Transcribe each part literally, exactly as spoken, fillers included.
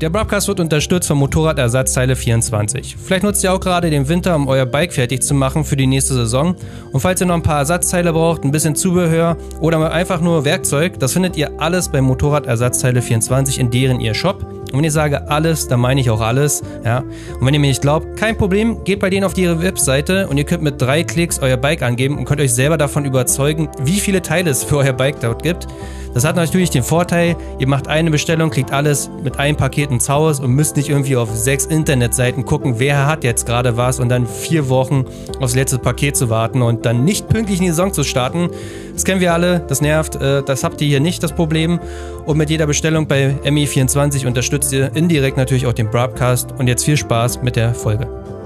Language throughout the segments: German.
Der Broadcast wird unterstützt von Motorradersatzteile vierundzwanzig. Vielleicht nutzt ihr auch gerade den Winter, um euer Bike fertig zu machen für die nächste Saison. Und falls ihr noch ein paar Ersatzteile braucht, ein bisschen Zubehör oder einfach nur Werkzeug, das findet ihr alles bei Motorradersatzteile vierundzwanzig in deren ihr Shop. Und wenn ich sage alles, dann meine ich auch alles. Ja. Und wenn ihr mir nicht glaubt, kein Problem, geht bei denen auf ihre Webseite und ihr könnt mit drei Klicks euer Bike angeben und könnt euch selber davon überzeugen, wie viele Teile es für euer Bike dort gibt. Das hat natürlich den Vorteil, ihr macht eine Bestellung, kriegt alles mit einem Paket ins Haus und müsst nicht irgendwie auf sechs Internetseiten gucken, wer hat jetzt gerade was und dann vier Wochen aufs letzte Paket zu warten und dann nicht pünktlich in die Saison zu starten. Das kennen wir alle, das nervt, das habt ihr hier nicht, das Problem. Und mit jeder Bestellung bei M E vierundzwanzig unterstützt ihr indirekt natürlich auch den Broadcast. Und jetzt viel Spaß mit der Folge.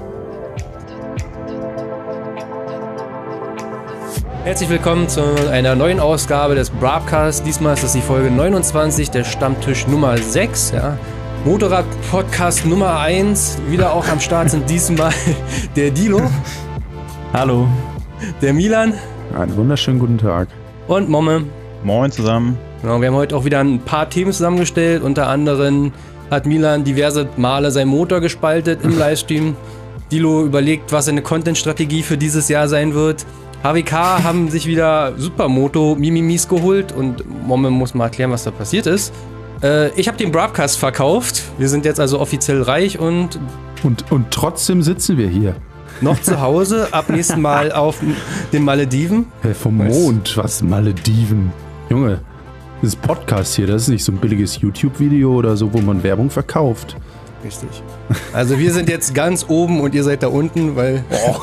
Herzlich willkommen zu einer neuen Ausgabe des Broadcasts. Diesmal ist das die Folge neunundzwanzig, der Stammtisch Nummer sechs. Ja. Motorrad-Podcast Nummer eins. Wieder auch am Start sind diesmal der Dilo. Hallo. Der Milan. Einen wunderschönen guten Tag. Und Momme. Moin zusammen. Genau, wir haben heute auch wieder ein paar Themen zusammengestellt. Unter anderem hat Milan diverse Male seinen Motor gespaltet im Livestream. Dilo überlegt, was seine Content-Strategie für dieses Jahr sein wird. H W K haben sich wieder Supermoto Mimimis geholt und Momme muss mal erklären, was da passiert ist. Äh, ich habe den Broadcast verkauft. Wir sind jetzt also offiziell reich und... Und, und trotzdem sitzen wir hier. Noch zu Hause, ab nächsten Mal auf den Malediven. Hey, vom Mond, was Malediven? Junge, das Podcast hier, das ist nicht so ein billiges YouTube-Video oder so, wo man Werbung verkauft. Richtig. Also wir sind jetzt ganz oben und ihr seid da unten, weil...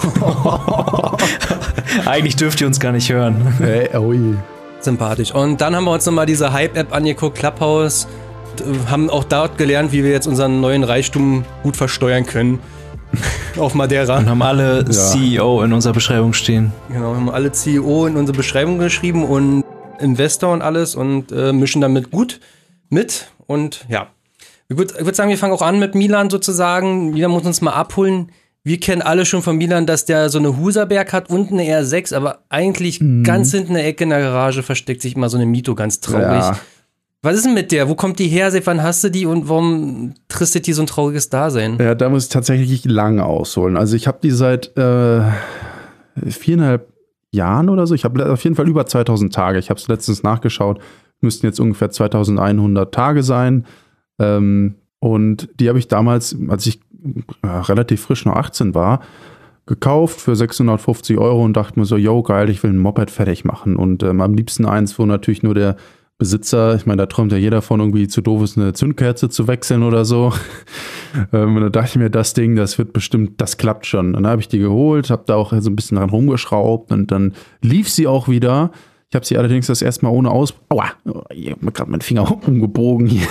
Eigentlich dürft ihr uns gar nicht hören. Hey, oi. Sympathisch. Und dann haben wir uns nochmal diese Hype-App angeguckt, Clubhouse. Haben auch dort gelernt, wie wir jetzt unseren neuen Reichtum gut versteuern können. Auf Madeira. Und haben alle ja. C E O in unserer Beschreibung stehen. Genau, haben alle C E O in unsere Beschreibung geschrieben und Investor und alles und äh, mischen damit gut mit. Und ja, ich würde würd sagen, wir fangen auch an mit Milan sozusagen. Milan muss uns mal abholen. Wir kennen alle schon von Milan, dass der so eine Huserberg hat, unten eine R sechs, aber eigentlich mhm. ganz hinten in der Ecke in der Garage versteckt sich immer so eine Mito, ganz traurig. Ja. Was ist denn mit der? Wo kommt die her? Seit wann hast du die und warum tristet die so ein trauriges Dasein? Ja, da muss ich tatsächlich lange ausholen. Also ich habe die seit äh, viereinhalb Jahren oder so. Ich habe auf jeden Fall über zweitausend Tage. Ich habe es letztens nachgeschaut. Müssten jetzt ungefähr zweitausendeinhundert Tage sein. Ähm, und die habe ich damals, als ich äh, relativ frisch noch achtzehn war, gekauft für sechshundertfünfzig Euro und dachte mir so, yo, geil, ich will ein Moped fertig machen. Und ähm, am liebsten eins, wo natürlich nur der Besitzer, ich meine, da träumt ja jeder von, irgendwie zu doof ist, eine Zündkerze zu wechseln oder so. ähm, und da dachte ich mir, das Ding, das wird bestimmt, das klappt schon. Und dann habe ich die geholt, habe da auch so ein bisschen dran rumgeschraubt und dann lief sie auch wieder. Ich habe sie allerdings das erste Mal ohne Aus... Aua, ich habe mir gerade meinen Finger umgebogen hier.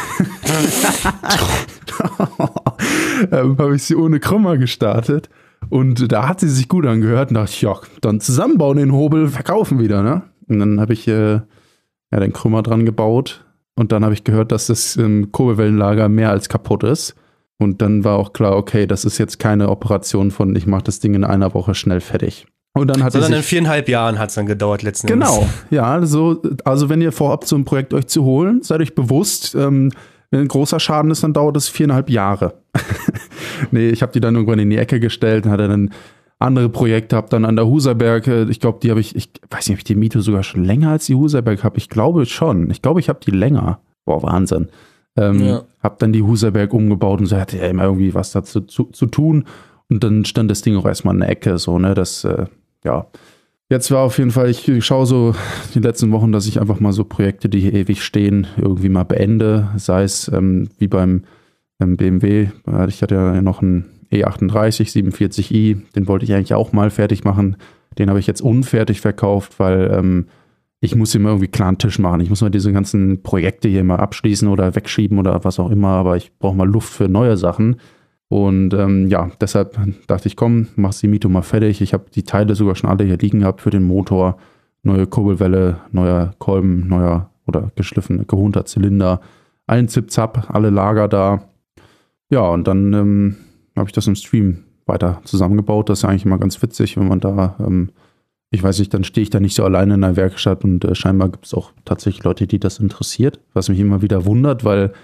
ähm, habe ich sie ohne Krümmer gestartet. Und da hat sie sich gut angehört und dachte ich, ja, dann zusammenbauen den Hobel, verkaufen wieder, ne? Und dann habe ich äh, ja, den Krümmer dran gebaut. Und dann habe ich gehört, dass das ähm, Kurbelwellenlager mehr als kaputt ist. Und dann war auch klar, okay, das ist jetzt keine Operation von, ich mache das Ding in einer Woche schnell fertig. Und dann hat Sondern in viereinhalb Jahren hat es dann gedauert letzten Endes. Genau, ja, also, also wenn ihr vorhabt, so ein Projekt euch zu holen, seid euch bewusst, ähm, wenn ein großer Schaden ist, dann dauert es viereinhalb Jahre. Nee, ich habe die dann irgendwann in die Ecke gestellt, hatte dann andere Projekte, habe dann an der Huserberg, ich glaube, die habe ich, ich weiß nicht, ob ich die Mito sogar schon länger als die Huserberg habe, ich glaube schon, ich glaube, ich habe die länger. Boah, Wahnsinn. Ähm, ja. Habe dann die Huserberg umgebaut und so hatte ja immer irgendwie was dazu zu, zu tun und dann stand das Ding auch erstmal in der Ecke, so, ne, das, äh, ja. Jetzt war auf jeden Fall, ich schaue so die letzten Wochen, dass ich einfach mal so Projekte, die hier ewig stehen, irgendwie mal beende. Sei es ähm, wie beim ähm, B M W. Ich hatte ja noch einen E achtunddreißig siebenundvierzig i, den wollte ich eigentlich auch mal fertig machen. Den habe ich jetzt unfertig verkauft, weil ähm, ich muss immer irgendwie klaren Tisch machen. Ich muss mal diese ganzen Projekte hier mal abschließen oder wegschieben oder was auch immer, aber ich brauche mal Luft für neue Sachen. Und ähm, ja, deshalb dachte ich, komm, mach die Mito mal fertig. Ich habe die Teile sogar schon alle hier liegen gehabt für den Motor. Neue Kurbelwelle, neuer Kolben, neuer oder geschliffener, gehunter Zylinder. Ein Zip-Zap, alle Lager da. Ja, und dann ähm, habe ich das im Stream weiter zusammengebaut. Das ist eigentlich immer ganz witzig, wenn man da, ähm, ich weiß nicht, dann stehe ich da nicht so alleine in der Werkstatt und äh, scheinbar gibt es auch tatsächlich Leute, die das interessiert. Was mich immer wieder wundert, weil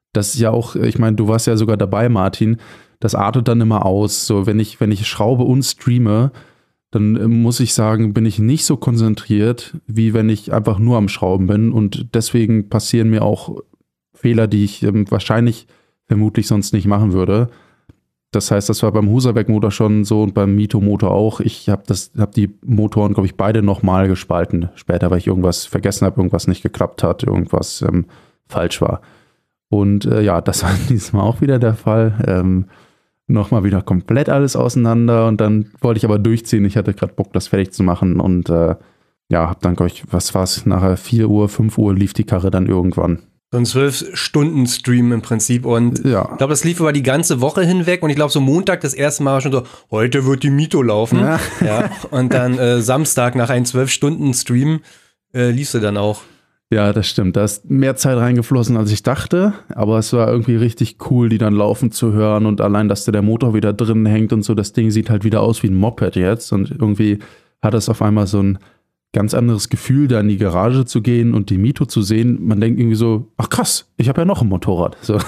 das ist ja auch, ich meine, du warst ja sogar dabei, Martin, das artet dann immer aus. So, wenn ich, wenn ich schraube und streame, dann äh, muss ich sagen, bin ich nicht so konzentriert, wie wenn ich einfach nur am Schrauben bin. Und deswegen passieren mir auch Fehler, die ich ähm, wahrscheinlich vermutlich sonst nicht machen würde. Das heißt, das war beim Husaberg-Motor schon so und beim Mito-Motor auch. Ich habe hab die Motoren, glaube ich, beide nochmal gespalten. Später, weil ich irgendwas vergessen habe, irgendwas nicht geklappt hat, irgendwas ähm, falsch war. Und äh, ja, das war dieses Mal auch wieder der Fall. Ähm, nochmal wieder komplett alles auseinander und dann wollte ich aber durchziehen. Ich hatte gerade Bock, das fertig zu machen und äh, ja, hab dann, glaube ich, was war es, nachher vier Uhr, fünf Uhr lief die Karre dann irgendwann. So ein zwölf-Stunden-Stream im Prinzip und ja. Ich glaube, das lief über die ganze Woche hinweg und ich glaube, so Montag das erste Mal schon so, heute wird die Mito laufen. Ja. Ja. Und dann äh, Samstag nach einem zwölf-Stunden-Stream äh, lief sie dann auch. Ja, das stimmt. Da ist mehr Zeit reingeflossen, als ich dachte. Aber es war irgendwie richtig cool, die dann laufen zu hören. Und allein, dass da der Motor wieder drin hängt und so, das Ding sieht halt wieder aus wie ein Moped jetzt. Und irgendwie hat es auf einmal so ein ganz anderes Gefühl, da in die Garage zu gehen und die Mito zu sehen. Man denkt irgendwie so, ach krass, ich habe ja noch ein Motorrad. So.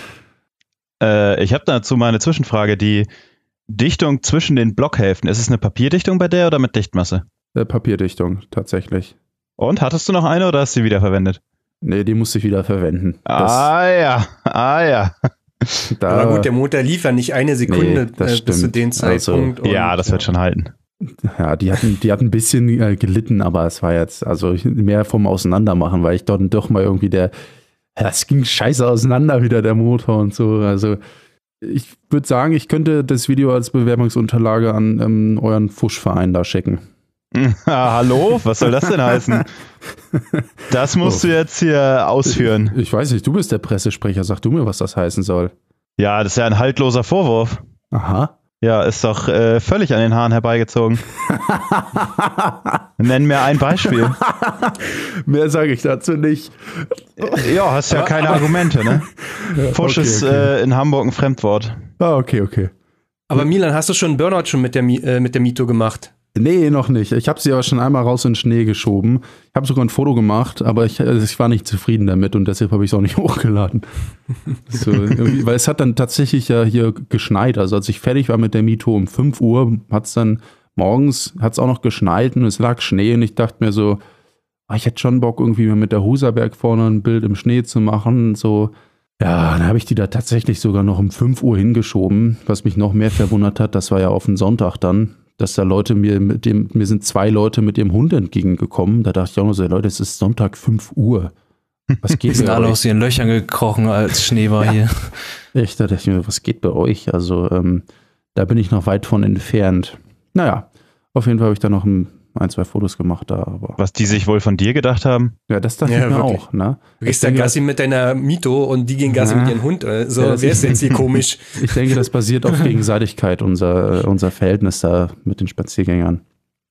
Äh, ich habe dazu mal eine Zwischenfrage. Die Dichtung zwischen den Blockhälften, ist es eine Papierdichtung bei der oder mit Dichtmasse? Äh, Papierdichtung, tatsächlich. Und, hattest du noch eine oder hast du sie wieder verwendet? Nee, die musste ich wieder verwenden. Ah ja, ah ja. Da, aber gut, der Motor lief ja nicht eine Sekunde nee, das äh, bis zu dem Zeitpunkt. Also, ja, das und, wird schon halten. Ja, die hatten, die hatten ein bisschen äh, gelitten, aber es war jetzt also mehr vom Auseinandermachen, weil ich dort doch mal irgendwie der, ja, es ging scheiße auseinander wieder, der Motor und so. Also ich würde sagen, ich könnte das Video als Bewerbungsunterlage an ähm, euren Fuschverein da schicken. Hallo? Was soll das denn heißen? Das musst oh. du jetzt hier ausführen. Ich, ich weiß nicht, du bist der Pressesprecher, sag du mir, was das heißen soll. Ja, das ist ja ein haltloser Vorwurf. Aha. Ja, ist doch äh, völlig an den Haaren herbeigezogen. Nenn mir ein Beispiel. Mehr sage ich dazu nicht. Ja, hast ja keine Argumente, ne? Fusch okay, ist okay. Äh, in Hamburg ein Fremdwort. Ah, okay, okay. Aber Milan, hast du schon einen Burnout schon mit der, äh, mit der Mito gemacht? Nee, noch nicht. Ich habe sie aber schon einmal raus in den Schnee geschoben. Ich habe sogar ein Foto gemacht, aber ich, also ich war nicht zufrieden damit und deshalb habe ich es auch nicht hochgeladen. So, weil es hat dann tatsächlich ja hier geschneit. Also als ich fertig war mit der Mito um fünf Uhr, hat es dann morgens, hat es auch noch geschneit und es lag Schnee und ich dachte mir so, ah, ich hätte schon Bock irgendwie mit der Husaberg vorne ein Bild im Schnee zu machen. So, ja, dann habe ich die da tatsächlich sogar noch um fünf Uhr hingeschoben, was mich noch mehr verwundert hat. Das war ja auf den Sonntag dann. Dass da Leute mir mit dem, mir sind zwei Leute mit ihrem Hund entgegengekommen. Da dachte ich auch nur so, Leute, es ist Sonntag fünf Uhr. Was geht Wir sind bei alle euch? Aus ihren Löchern gekrochen, als Schnee war ja. hier. Echt, da dachte ich mir, was geht bei euch? Also, ähm, da bin ich noch weit von entfernt. Naja, auf jeden Fall habe ich da noch ein, ein, zwei Fotos gemacht da. Aber was die sich wohl von dir gedacht haben? Ja, das dachte ja, ich mir wirklich. auch. Ne? Du gehst dann Gassi mit deiner Mito und die gehen Gassi ja. mit ihrem Hund. So, ja, wer ist jetzt hier komisch? Ich denke, das basiert auf Gegenseitigkeit, unser, unser Verhältnis da mit den Spaziergängern.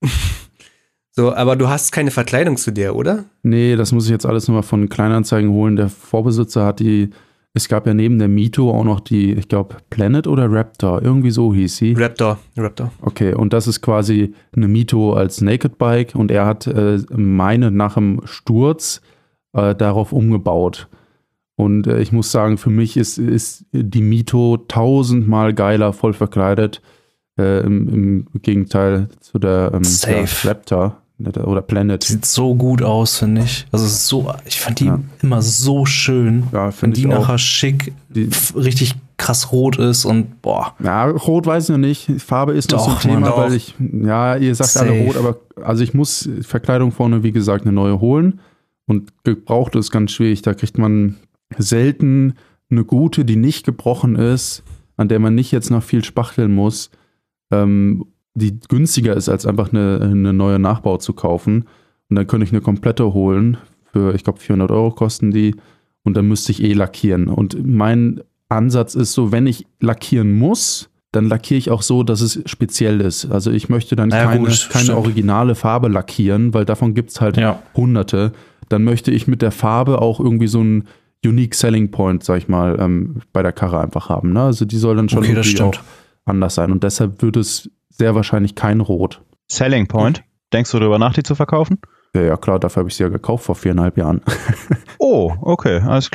So, aber du hast keine Verkleidung zu der, oder? Nee, das muss ich jetzt alles nochmal von Kleinanzeigen holen. Der Vorbesitzer hat die, es gab ja neben der Mito auch noch die, ich glaube, Planet oder Raptor, irgendwie so hieß sie. Raptor, Raptor. Okay, und das ist quasi eine Mito als Naked Bike und er hat äh, meine nach dem Sturz äh, darauf umgebaut. Und äh, ich muss sagen, für mich ist, ist die Mito tausendmal geiler voll verkleidet, äh, im, im Gegenteil zu der, ähm, der Raptor oder Planet. Sieht so gut aus, finde ich. Also es ist so, ich fand die ja. immer so schön. Ja, wenn die nachher auch. schick, die, richtig krass rot ist und boah. Ja, rot weiß ich noch nicht. Farbe ist noch so ein Thema, weil ich, ja, ihr sagt Safe. alle rot, aber also ich muss Verkleidung vorne, wie gesagt, eine neue holen. Und gebraucht ist ganz schwierig. Da kriegt man selten eine gute, die nicht gebrochen ist, an der man nicht jetzt noch viel spachteln muss, ähm, die günstiger ist, als einfach eine, eine neue Nachbau zu kaufen. Und dann könnte ich eine komplette holen. Für, ich glaube, vierhundert Euro kosten die. Und dann müsste ich eh lackieren. Und mein Ansatz ist so, wenn ich lackieren muss, dann lackiere ich auch so, dass es speziell ist. Also ich möchte dann ja, keine, gut, keine originale Farbe lackieren, weil davon gibt es halt ja. hunderte. Dann möchte ich mit der Farbe auch irgendwie so einen Unique Selling Point, sag ich mal, ähm, bei der Karre einfach haben. Ne? Also die soll dann schon okay, irgendwie auch anders sein. Und deshalb wird es sehr wahrscheinlich kein Rot. Selling Point? Denkst du darüber nach, die zu verkaufen? Ja, ja klar, dafür habe ich sie ja gekauft vor viereinhalb Jahren. Oh, okay, alles klar.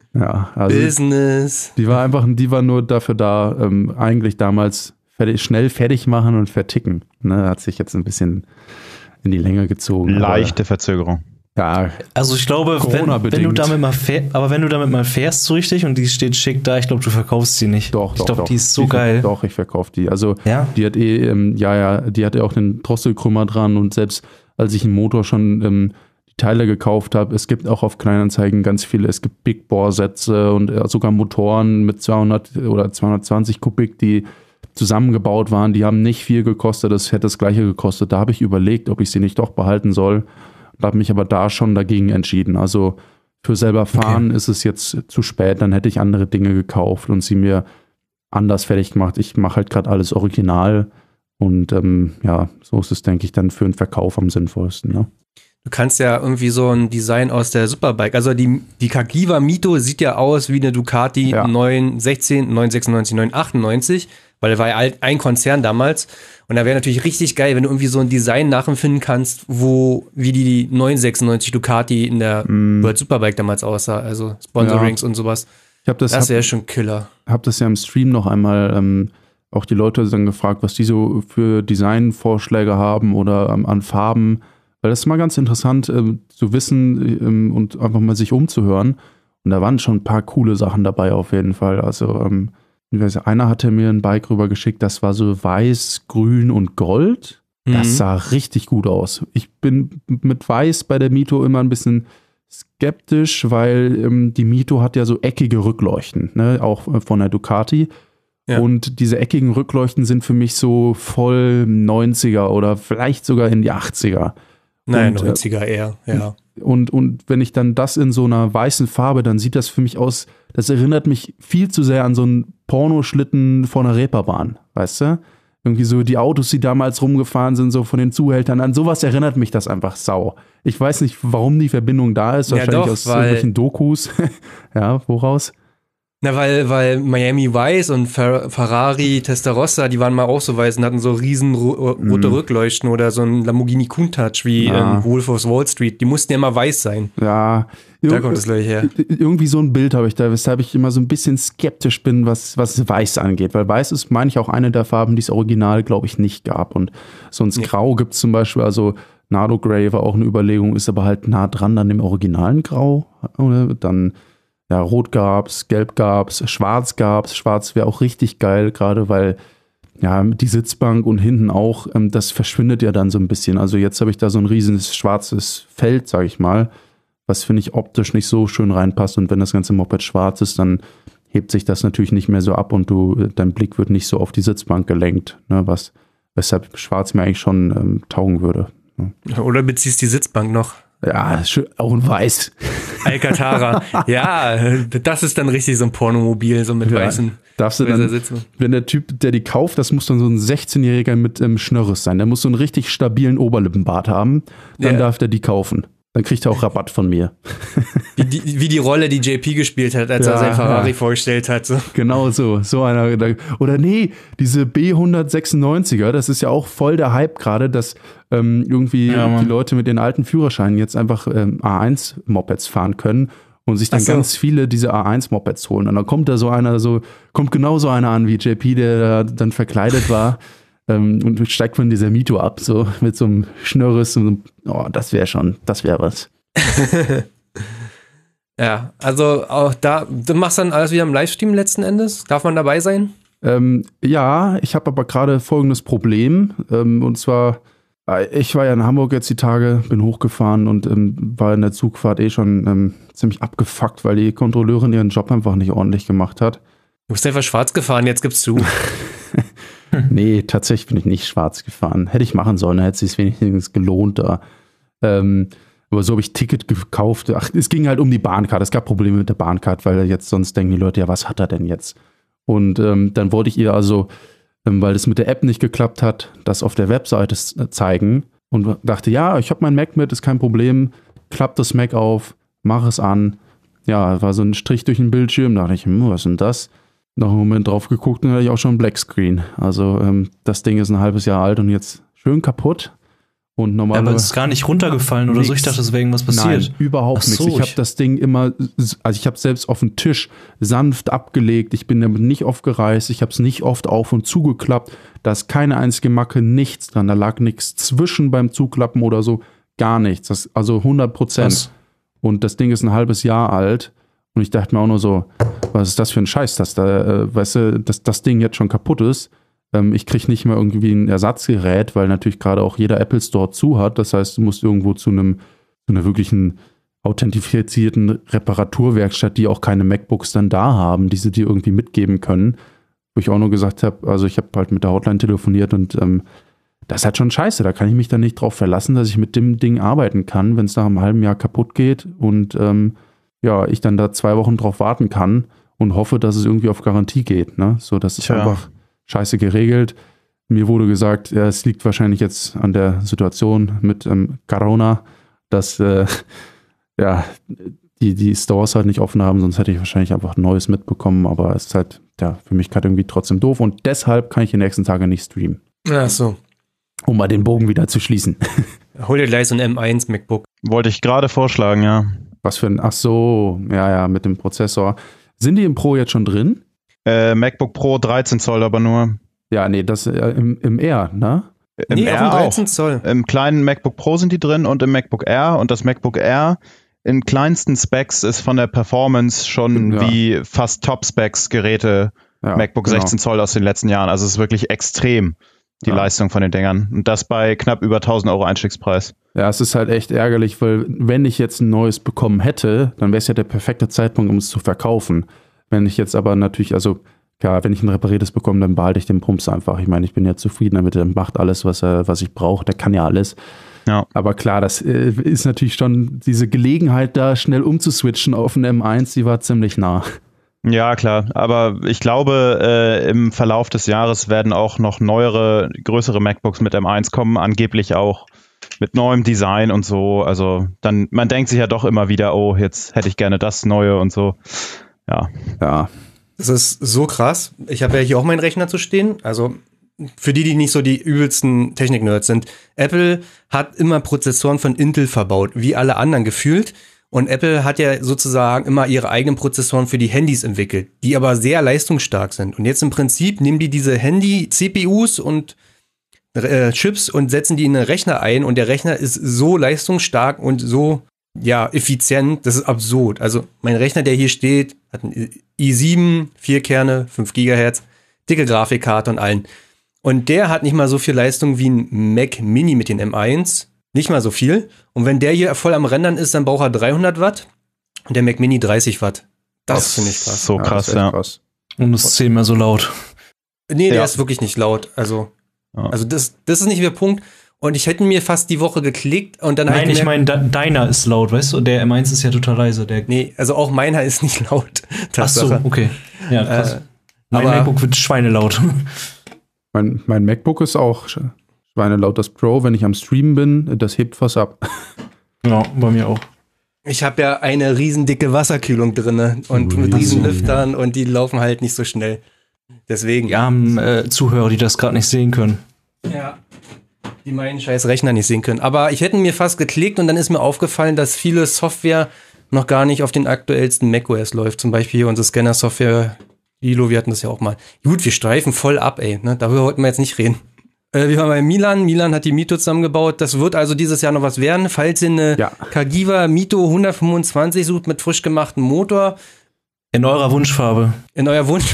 Ja, also Business. Die war einfach, die war nur dafür da, ähm, eigentlich damals fertig, schnell fertig machen und verticken. Ne, hat sich jetzt ein bisschen in die Länge gezogen. Leichte Verzögerung. Ja, Also ich glaube, wenn, wenn du damit mal fährst, aber wenn du damit mal fährst so richtig und die steht schick da, ich glaube, du verkaufst sie nicht. Doch, ich doch, glaube, doch. die ist so die, geil. Doch, ich verkaufe die. Also Ja? die hat eh, ähm, ja, ja, die hatte auch den Drosselkrümmer dran und selbst als ich einen Motor schon ähm, die Teile gekauft habe, es gibt auch auf Kleinanzeigen ganz viele, es gibt Big Bore Sätze und äh, sogar Motoren mit zweihundert oder zweihundertzwanzig Kubik, die zusammengebaut waren, die haben nicht viel gekostet, das hätte das gleiche gekostet. Da habe ich überlegt, ob ich sie nicht doch behalten soll. Habe mich aber da schon dagegen entschieden. Also für selber fahren okay. ist es jetzt zu spät. Dann hätte ich andere Dinge gekauft und sie mir anders fertig gemacht. Ich mache halt gerade alles original und ähm, ja, so ist es, denke ich, dann für den Verkauf am sinnvollsten. Ne? Du kannst ja irgendwie so ein Design aus der Superbike, also die, die Cagiva Mito sieht ja aus wie eine Ducati Ja. neun sechzehn, neun sechsundneunzig, neun achtundneunzig, weil er war ja ein Konzern damals. Und da wäre natürlich richtig geil, wenn du irgendwie so ein Design nachempfinden kannst, wo, wie die, die neun sechsundneunzig Ducati in der Mm. World Superbike damals aussah, also Sponsorings Ja. und sowas. Ich habe das, Das hab, wäre schon Killer. hab das ja im Stream noch einmal ähm, auch die Leute dann gefragt, was die so für Designvorschläge haben oder ähm, an Farben. Weil das ist mal ganz interessant ähm, zu wissen ähm, und einfach mal sich umzuhören. Und da waren schon ein paar coole Sachen dabei auf jeden Fall. Also ähm, ich weiß, einer hatte mir ein Bike rübergeschickt, das war so weiß, grün und gold. Das Mhm. sah richtig gut aus. Ich bin mit weiß bei der Mito immer ein bisschen skeptisch, weil ähm, die Mito hat ja so eckige Rückleuchten, ne? Auch äh, von der Ducati. Ja. Und diese eckigen Rückleuchten sind für mich so voll neunziger oder vielleicht sogar in die achtziger. Nein, Und, äh, neunziger eher, ja. Und, und wenn ich dann das in so einer weißen Farbe, dann sieht das für mich aus, das erinnert mich viel zu sehr an so einen Pornoschlitten vor einer Reeperbahn, weißt du? Irgendwie so die Autos, die damals rumgefahren sind, so von den Zuhältern, an sowas erinnert mich das einfach sau. Ich weiß nicht, warum die Verbindung da ist, Ja, wahrscheinlich doch, aus weil- irgendwelchen Dokus. Ja, woraus? Na, weil, weil Miami Vice und Fer Ferrari Testarossa, die waren mal auch so weiß und hatten so riesen ro rote Mhm. Rückleuchten oder so ein Lamborghini Countach wie Ja. ähm, Wolf of Wall Street. Die mussten ja immer weiß sein. Ja, Da ir- kommt es gleich her. irgendwie so ein Bild habe ich da, weshalb ich immer so ein bisschen skeptisch bin, was, was Weiß angeht. Weil Weiß ist, meine ich, auch eine der Farben, die es original, glaube ich, nicht gab. Und sonst Nee. Grau gibt es zum Beispiel, also Nardo Grey war auch eine Überlegung, ist aber halt nah dran an dem originalen Grau. Oder? Dann, ja, Rot gab's, Gelb gab's, Schwarz gab's. Schwarz wäre auch richtig geil, gerade weil ja, die Sitzbank und hinten auch, ähm, das verschwindet ja dann so ein bisschen. Also jetzt habe ich da so ein riesiges schwarzes Feld, sage ich mal, was, finde ich, optisch nicht so schön reinpasst. Und wenn das ganze Moped schwarz ist, dann hebt sich das natürlich nicht mehr so ab und du, dein Blick wird nicht so auf die Sitzbank gelenkt, ne, was, weshalb schwarz mir eigentlich schon ähm, taugen würde. Oder beziehst die Sitzbank noch. Ja, schön, auch in weiß. Alcantara. Ja, das ist dann richtig so ein Pornomobil, so mit Ja. weißen Darfst du weißer dann, Sitzbank. wenn der Typ, der die kauft, das muss dann so ein sechzehnjähriger mit ähm, Schnörres sein. Der muss so einen richtig stabilen Oberlippenbart haben. Dann Ja. darf der die kaufen. Dann kriegt er auch Rabatt von mir. Wie die, wie die Rolle, die J P gespielt hat, als Ja, er sein Ferrari ja. vorgestellt hat. So. Genau so, so einer. Oder nee, diese B hundertsechsundneunziger, das ist ja auch voll der Hype gerade, dass ähm, irgendwie Ja, Mann. die Leute mit den alten Führerscheinen jetzt einfach ähm, A eins Mopeds fahren können und sich dann Ach so. ganz viele diese A eins Mopeds holen. Und dann kommt da so einer, so kommt genau so einer an wie J P, der da dann verkleidet war ähm, und steigt von dieser Mito ab, so mit so einem Schnörres. Und so, einem- oh, das wäre schon, das wäre was. Ja, also auch da, du machst dann alles wieder im Livestream letzten Endes? Darf man dabei sein? Ähm, ja, ich habe aber gerade folgendes Problem. Ähm, und zwar, äh, ich war ja in Hamburg jetzt die Tage, bin hochgefahren und ähm, war in der Zugfahrt eh schon ähm, ziemlich abgefuckt, weil die Kontrolleurin ihren Job einfach nicht ordentlich gemacht hat. Du bist einfach schwarz gefahren, jetzt gibst du. Nee, tatsächlich bin ich nicht schwarz gefahren. Hätte ich machen sollen, hätte es sich wenigstens gelohnt da. Ähm, aber so habe ich Ticket gekauft. Ach, es ging halt um die Bahncard. Es gab Probleme mit der Bahncard, weil jetzt sonst denken die Leute, ja, was hat er denn jetzt? Und ähm, dann wollte ich ihr also, ähm, weil es mit der App nicht geklappt hat, das auf der Webseite s- äh, zeigen und dachte, ja, ich habe mein Mac mit, ist kein Problem. Klappt das Mac auf, mach es an. Ja, war so ein Strich durch den Bildschirm. Da dachte ich, hm, was ist denn das? Noch einen Moment drauf geguckt und dann hatte ich auch schon einen Blackscreen. Also ähm, das Ding ist ein halbes Jahr alt und jetzt schön kaputt. Und normalerweise. Aber es ist gar nicht runtergefallen oder nix. So. Ich dachte, es wäre irgendwas passiert. Nein, überhaupt nichts. So, ich habe das Ding immer, also ich habe selbst auf den Tisch sanft abgelegt. Ich bin damit nicht oft gereist. Ich habe es nicht oft auf und zugeklappt. Da ist keine einzige Macke, nichts dran. Da lag nichts zwischen beim Zuklappen oder so. Gar nichts. Das, also hundert Prozent. Was? Und das Ding ist ein halbes Jahr alt. Und ich dachte mir auch nur so, was ist das für ein Scheiß, dass da, äh, weißt du, dass das Ding jetzt schon kaputt ist. Ich kriege nicht mehr irgendwie ein Ersatzgerät, weil natürlich gerade auch jeder Apple Store zu hat. Das heißt, du musst irgendwo zu einem zu einer wirklichen authentifizierten Reparaturwerkstatt, die auch keine MacBooks dann da haben, die sie dir irgendwie mitgeben können. Wo ich auch nur gesagt habe, also ich habe halt mit der Hotline telefoniert und ähm, das ist halt schon scheiße. Da kann ich mich dann nicht drauf verlassen, dass ich mit dem Ding arbeiten kann, wenn es nach einem halben Jahr kaputt geht und ähm, ja, ich dann da zwei Wochen drauf warten kann und hoffe, dass es irgendwie auf Garantie geht. Ne? So, das ist ja einfach scheiße geregelt. Mir wurde gesagt, ja, es liegt wahrscheinlich jetzt an der Situation mit ähm, Corona, dass äh, ja, die, die Stores halt nicht offen haben, sonst hätte ich wahrscheinlich einfach ein neues mitbekommen, aber es ist halt ja, für mich gerade irgendwie trotzdem doof und deshalb kann ich die nächsten Tage nicht streamen. Ach so. Um mal den Bogen wieder zu schließen. Hol dir gleich so ein M eins MacBook. Wollte ich gerade vorschlagen, ja. Was für ein, ach so, ja, ja, mit dem Prozessor. Sind die im Pro jetzt schon drin? Äh, MacBook Pro dreizehn Zoll aber nur. Ja, nee, das äh, im, im Air, ne? Im nee, Air auf dem dreizehn Zoll. Im kleinen MacBook Pro sind die drin und im MacBook Air. Und das MacBook Air in kleinsten Specs ist von der Performance schon ja. wie fast Top-Specs-Geräte ja, MacBook genau. sechzehn Zoll aus den letzten Jahren. Also es ist wirklich extrem, die ja. Leistung von den Dingern. Und das bei knapp über tausend Euro Einstiegspreis. Ja, es ist halt echt ärgerlich, weil wenn ich jetzt ein neues bekommen hätte, dann wäre es ja der perfekte Zeitpunkt, um es zu verkaufen. Wenn ich jetzt aber natürlich, also klar, wenn ich ein repariertes bekomme, dann behalte ich den Pumps einfach. Ich meine, ich bin ja zufrieden damit, der macht alles, was er, was ich brauche, der kann ja alles. Ja. Aber klar, das äh, ist natürlich schon diese Gelegenheit, da schnell umzuswitchen auf einen M eins, die war ziemlich nah. Ja, klar, aber ich glaube, äh, im Verlauf des Jahres werden auch noch neuere, größere MacBooks mit M eins kommen, angeblich auch mit neuem Design und so. Also dann, man denkt sich ja doch immer wieder, oh, jetzt hätte ich gerne das Neue und so. Ja. Ja. Das ist so krass. Ich habe ja hier auch meinen Rechner zu stehen. Also für die, die nicht so die übelsten Technik-Nerds sind. Apple hat immer Prozessoren von Intel verbaut, wie alle anderen gefühlt. Und Apple hat ja sozusagen immer ihre eigenen Prozessoren für die Handys entwickelt, die aber sehr leistungsstark sind. Und jetzt im Prinzip nehmen die diese Handy-C P Us und äh, Chips und setzen die in den Rechner ein. Und der Rechner ist so leistungsstark und so ja, effizient, das ist absurd. Also mein Rechner, der hier steht, hat einen i sieben, vier Kerne, fünf Gigahertz, dicke Grafikkarte und allen. Und der hat nicht mal so viel Leistung wie ein Mac Mini mit den M eins. Nicht mal so viel. Und wenn der hier voll am Rendern ist, dann braucht er dreihundert Watt und der Mac Mini dreißig Watt. Das, das finde ich krass. So krass, ja. Krass. Und es ist zehnmal so laut. Nee, der ja. ist wirklich nicht laut. Also, ja. also das, das ist nicht der Punkt. Und ich hätte mir fast die Woche geklickt und dann Nein, ich meine, deiner ist laut, weißt du? Der M eins ist ja total leise. Der nee, also auch meiner ist nicht laut. Ach so, okay. Ja, krass. Äh, mein aber MacBook wird schweinelaut. Mein, mein MacBook ist auch schweinelaut. Das Pro, wenn ich am Streamen bin, das hebt was ab. Ja, bei mir auch. Ich habe ja eine riesendicke Wasserkühlung drin und mit riesen Lüftern und die laufen halt nicht so schnell. Deswegen. Wir haben äh, Zuhörer, die das gerade nicht sehen können. Ja. Die meinen scheiß Rechner nicht sehen können. Aber ich hätte mir fast geklickt und dann ist mir aufgefallen, dass viele Software noch gar nicht auf den aktuellsten macOS läuft. Zum Beispiel hier unsere Scanner-Software, Lilo, wir hatten das ja auch mal. Gut, wir streifen voll ab, ey. Ne? Darüber wollten wir jetzt nicht reden. Äh, wir waren bei Milan. Milan hat die Mito zusammengebaut. Das wird also dieses Jahr noch was werden. Falls ihr eine ja. Cagiva Mito hundertfünfundzwanzig sucht mit frisch gemachtem Motor. In eurer Wunschfarbe. In eurer Wunsch.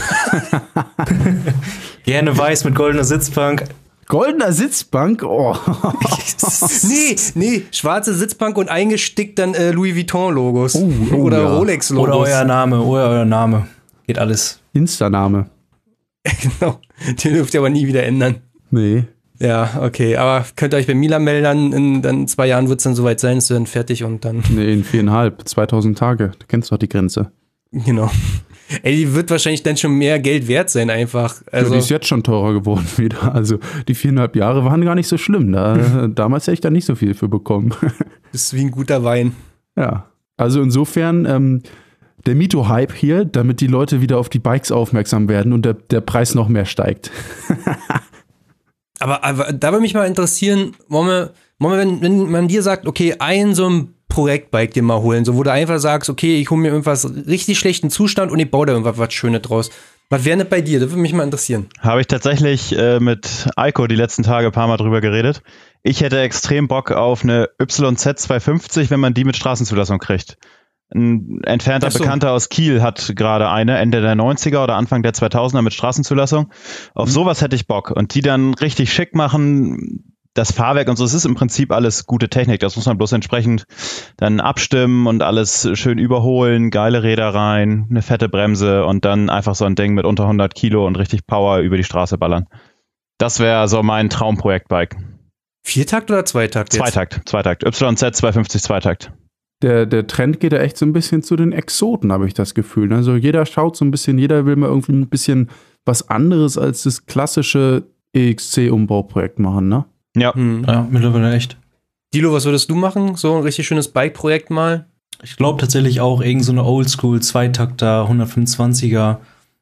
Gerne weiß mit goldener Sitzbank. Goldener Sitzbank? Oh. nee, nee, schwarze Sitzbank und eingestickt dann äh, Louis Vuitton-Logos. Oh, oh, oder ja. Rolex-Logos. Oder euer Name, oder euer Name. Geht alles. Insta-Name. Genau, den dürft ihr aber nie wieder ändern. Nee. Ja, okay, aber könnt ihr euch bei Milan melden, in dann zwei Jahren wird es dann soweit sein, ist dann fertig und dann... Nee, in viereinhalb, zweitausend Tage, du kennst doch die Grenze. Genau. Ey, die wird wahrscheinlich dann schon mehr Geld wert sein einfach. Also ja, die ist jetzt schon teurer geworden wieder. Also die viereinhalb Jahre waren gar nicht so schlimm. Da, damals hätte ich da nicht so viel für bekommen. Das ist wie ein guter Wein. Ja, also insofern ähm, der Mito-Hype hier, damit die Leute wieder auf die Bikes aufmerksam werden und der, der Preis noch mehr steigt. Aber, aber da würde mich mal interessieren, wollen wir, wollen wir, wenn, wenn man dir sagt, okay, ein so ein Projektbike dir mal holen, so wo du einfach sagst, okay, ich hole mir irgendwas richtig schlechten Zustand und ich baue da irgendwas was Schönes draus. Was wäre das bei dir? Das würde mich mal interessieren. Habe ich tatsächlich äh, mit Eiko die letzten Tage ein paar Mal drüber geredet. Ich hätte extrem Bock auf eine Y Z zweihundertfünfzig, wenn man die mit Straßenzulassung kriegt. Ein entfernter so. Bekannter aus Kiel hat gerade eine, Ende der neunziger oder Anfang der zweitausender mit Straßenzulassung. Auf mhm. sowas hätte ich Bock. Und die dann richtig schick machen, das Fahrwerk und so, es ist im Prinzip alles gute Technik. Das muss man bloß entsprechend dann abstimmen und alles schön überholen, geile Räder rein, eine fette Bremse und dann einfach so ein Ding mit unter hundert Kilo und richtig Power über die Straße ballern. Das wäre so mein Traumprojektbike. Viertakt oder Zweitakt jetzt? Zweitakt, Zweitakt. Y Z zweihundertfünfzig Zweitakt. Der, der Trend geht ja echt so ein bisschen zu den Exoten, habe ich das Gefühl. Also jeder schaut so ein bisschen, jeder will mal irgendwie ein bisschen was anderes als das klassische E X C-Umbauprojekt machen, ne? Ja. Hm. Ja, mittlerweile echt. Dilo, was würdest du machen? So ein richtig schönes Bike-Projekt mal? Ich glaube tatsächlich auch irgend so eine Oldschool-Zweitakter, hundertfünfundzwanziger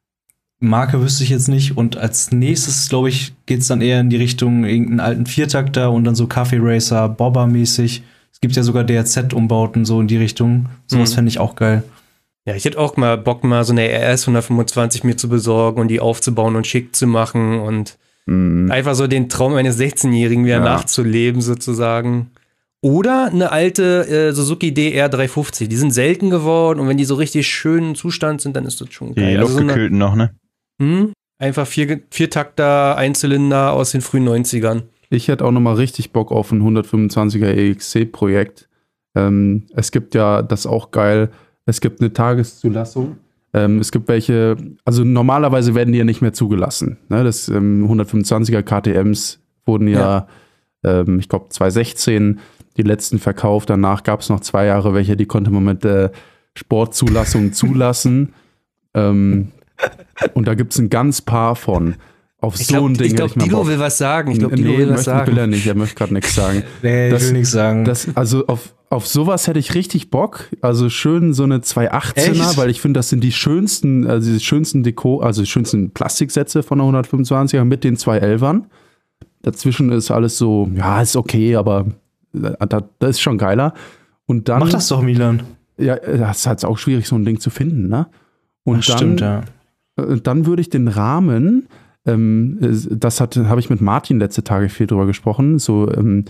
Marke wüsste ich jetzt nicht. Und als nächstes, glaube ich, geht es dann eher in die Richtung irgendeinen alten Viertakter und dann so Kaffee Racer, Bobber-mäßig. Es gibt ja sogar D R Z-Umbauten so in die Richtung. Sowas mhm. fände ich auch geil. Ja, ich hätte auch mal Bock, mal so eine R S hundertfünfundzwanzig mir zu besorgen und die aufzubauen und schick zu machen und mhm. einfach so den Traum eines sechzehnjährigen wieder ja. nachzuleben sozusagen. Oder eine alte äh, Suzuki D R dreihundertfünfzig. Die sind selten geworden und wenn die so richtig schönen Zustand sind, dann ist das schon geil. Die also Luftgekühlten so noch, ne? Mh, einfach vier, Viertakter, Einzylinder aus den frühen neunzigern. Ich hätte auch nochmal richtig Bock auf ein hundertfünfundzwanziger E X C-Projekt. Ähm, es gibt ja, das ist auch geil, es gibt eine Tageszulassung. Ähm, es gibt welche, also normalerweise werden die ja nicht mehr zugelassen. Ne? Das ähm, hundertfünfundzwanziger K T Ms wurden ja, ja. ähm, ich glaube zweitausendsechzehn die letzten verkauft. Danach gab es noch zwei Jahre welche, die konnte man mit äh, Sportzulassung zulassen. Ähm, und da gibt es ein ganz paar von. Auf ich so glaub, ein Ding. Ich glaube, Dilo will was sagen. Ich glaube, Dilo nee, will was möchte, sagen. will er nicht. Er möchte gerade nichts sagen. Nee, das, ich will nichts sagen. Das, also auf, auf sowas hätte ich richtig Bock. Also schön so eine zweihundertachtzehner, Echt? weil ich finde, das sind die schönsten, also die schönsten Deko, also die schönsten Plastiksätze von der hundertfünfundzwanziger mit den zwei elfern. Dazwischen ist alles so, ja, ist okay, aber das, das ist schon geiler. Und dann, mach das doch, Milan. Ja, das ist halt auch schwierig, so ein Ding zu finden, ne? Und Ach, dann, stimmt, ja. Dann würde ich den Rahmen, ähm, das habe ich mit Martin letzte Tage viel drüber gesprochen, so, ähm,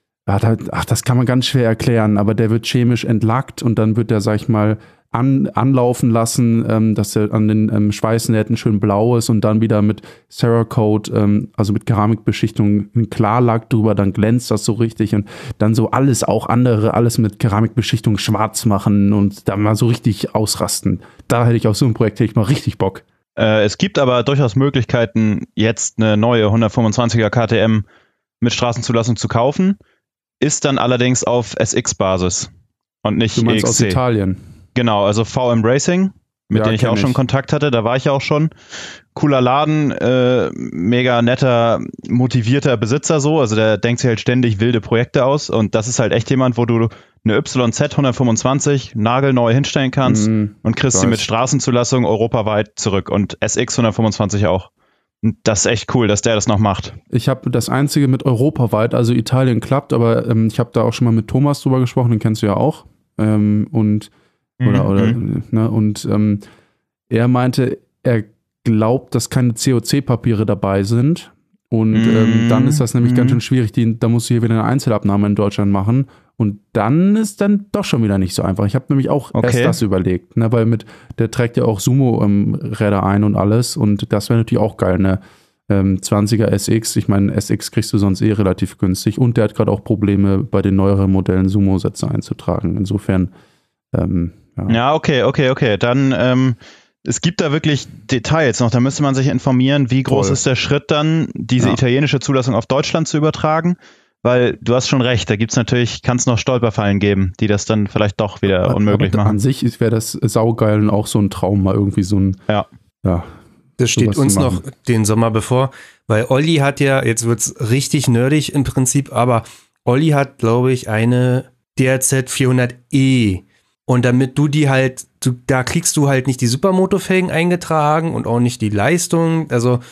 ach, das kann man ganz schwer erklären, aber der wird chemisch entlackt und dann wird der, sag ich mal, an, anlaufen lassen, ähm, dass er an den ähm, Schweißnähten schön blau ist und dann wieder mit Cerakote, ähm, also mit Keramikbeschichtung, ein Klarlack drüber, dann glänzt das so richtig und dann so alles, auch andere, alles mit Keramikbeschichtung schwarz machen und da mal so richtig ausrasten. Da hätte ich auf so ein Projekt hätte ich mal richtig Bock. Äh, es gibt aber durchaus Möglichkeiten, jetzt eine neue hundertfünfundzwanziger K T M mit Straßenzulassung zu kaufen, ist dann allerdings auf S X-Basis und nicht du meinst E X C. Aus Italien? Genau, also V M Racing, mit ja, denen ich auch schon ich. Kontakt hatte, da war ich ja auch schon. Cooler Laden, äh, mega netter, motivierter Besitzer so, also der denkt sich halt ständig wilde Projekte aus und das ist halt echt jemand, wo du eine Y Z hundertfünfundzwanzig nagelneu hinstellen kannst mm, und kriegst sie mit Straßenzulassung europaweit zurück und S X hundertfünfundzwanzig auch. Und das ist echt cool, dass der das noch macht. Ich habe das einzige mit europaweit, also Italien klappt, aber ähm, ich habe da auch schon mal mit Thomas drüber gesprochen, den kennst du ja auch. Ähm, und Oder, mhm. oder, ne, und ähm, er meinte, er glaubt, dass keine C O C-Papiere dabei sind. Und mhm. ähm, dann ist das nämlich mhm. ganz schön schwierig. Die, da musst du hier wieder eine Einzelabnahme in Deutschland machen. Und dann ist dann doch schon wieder nicht so einfach. Ich habe nämlich auch okay. erst das überlegt. Ne, weil mit, der trägt ja auch Sumo-Räder ähm, ein und alles. Und das wäre natürlich auch geil, ne? Ähm, zwanziger S X. Ich meine, S X kriegst du sonst eh relativ günstig. Und der hat gerade auch Probleme, bei den neueren Modellen Sumo-Sätze einzutragen. Insofern ähm, Ja. ja, okay, okay, okay. Dann, ähm, es gibt da wirklich Details noch. Da müsste man sich informieren, wie groß Voll. ist der Schritt dann, diese ja. italienische Zulassung auf Deutschland zu übertragen. Weil du hast schon recht, da gibt's natürlich, kann es noch Stolperfallen geben, die das dann vielleicht doch wieder aber, unmöglich aber machen. An sich wäre das saugeil und auch so ein Traum, mal irgendwie so ein, ja. ja. Das steht uns noch den Sommer bevor, weil Olli hat ja, jetzt wird's richtig nerdig im Prinzip, aber Olli hat, glaube ich, eine D R Z vierhundert E. Und damit du die halt, du, da kriegst du halt nicht die Supermoto-Felgen eingetragen und auch nicht die Leistung. Also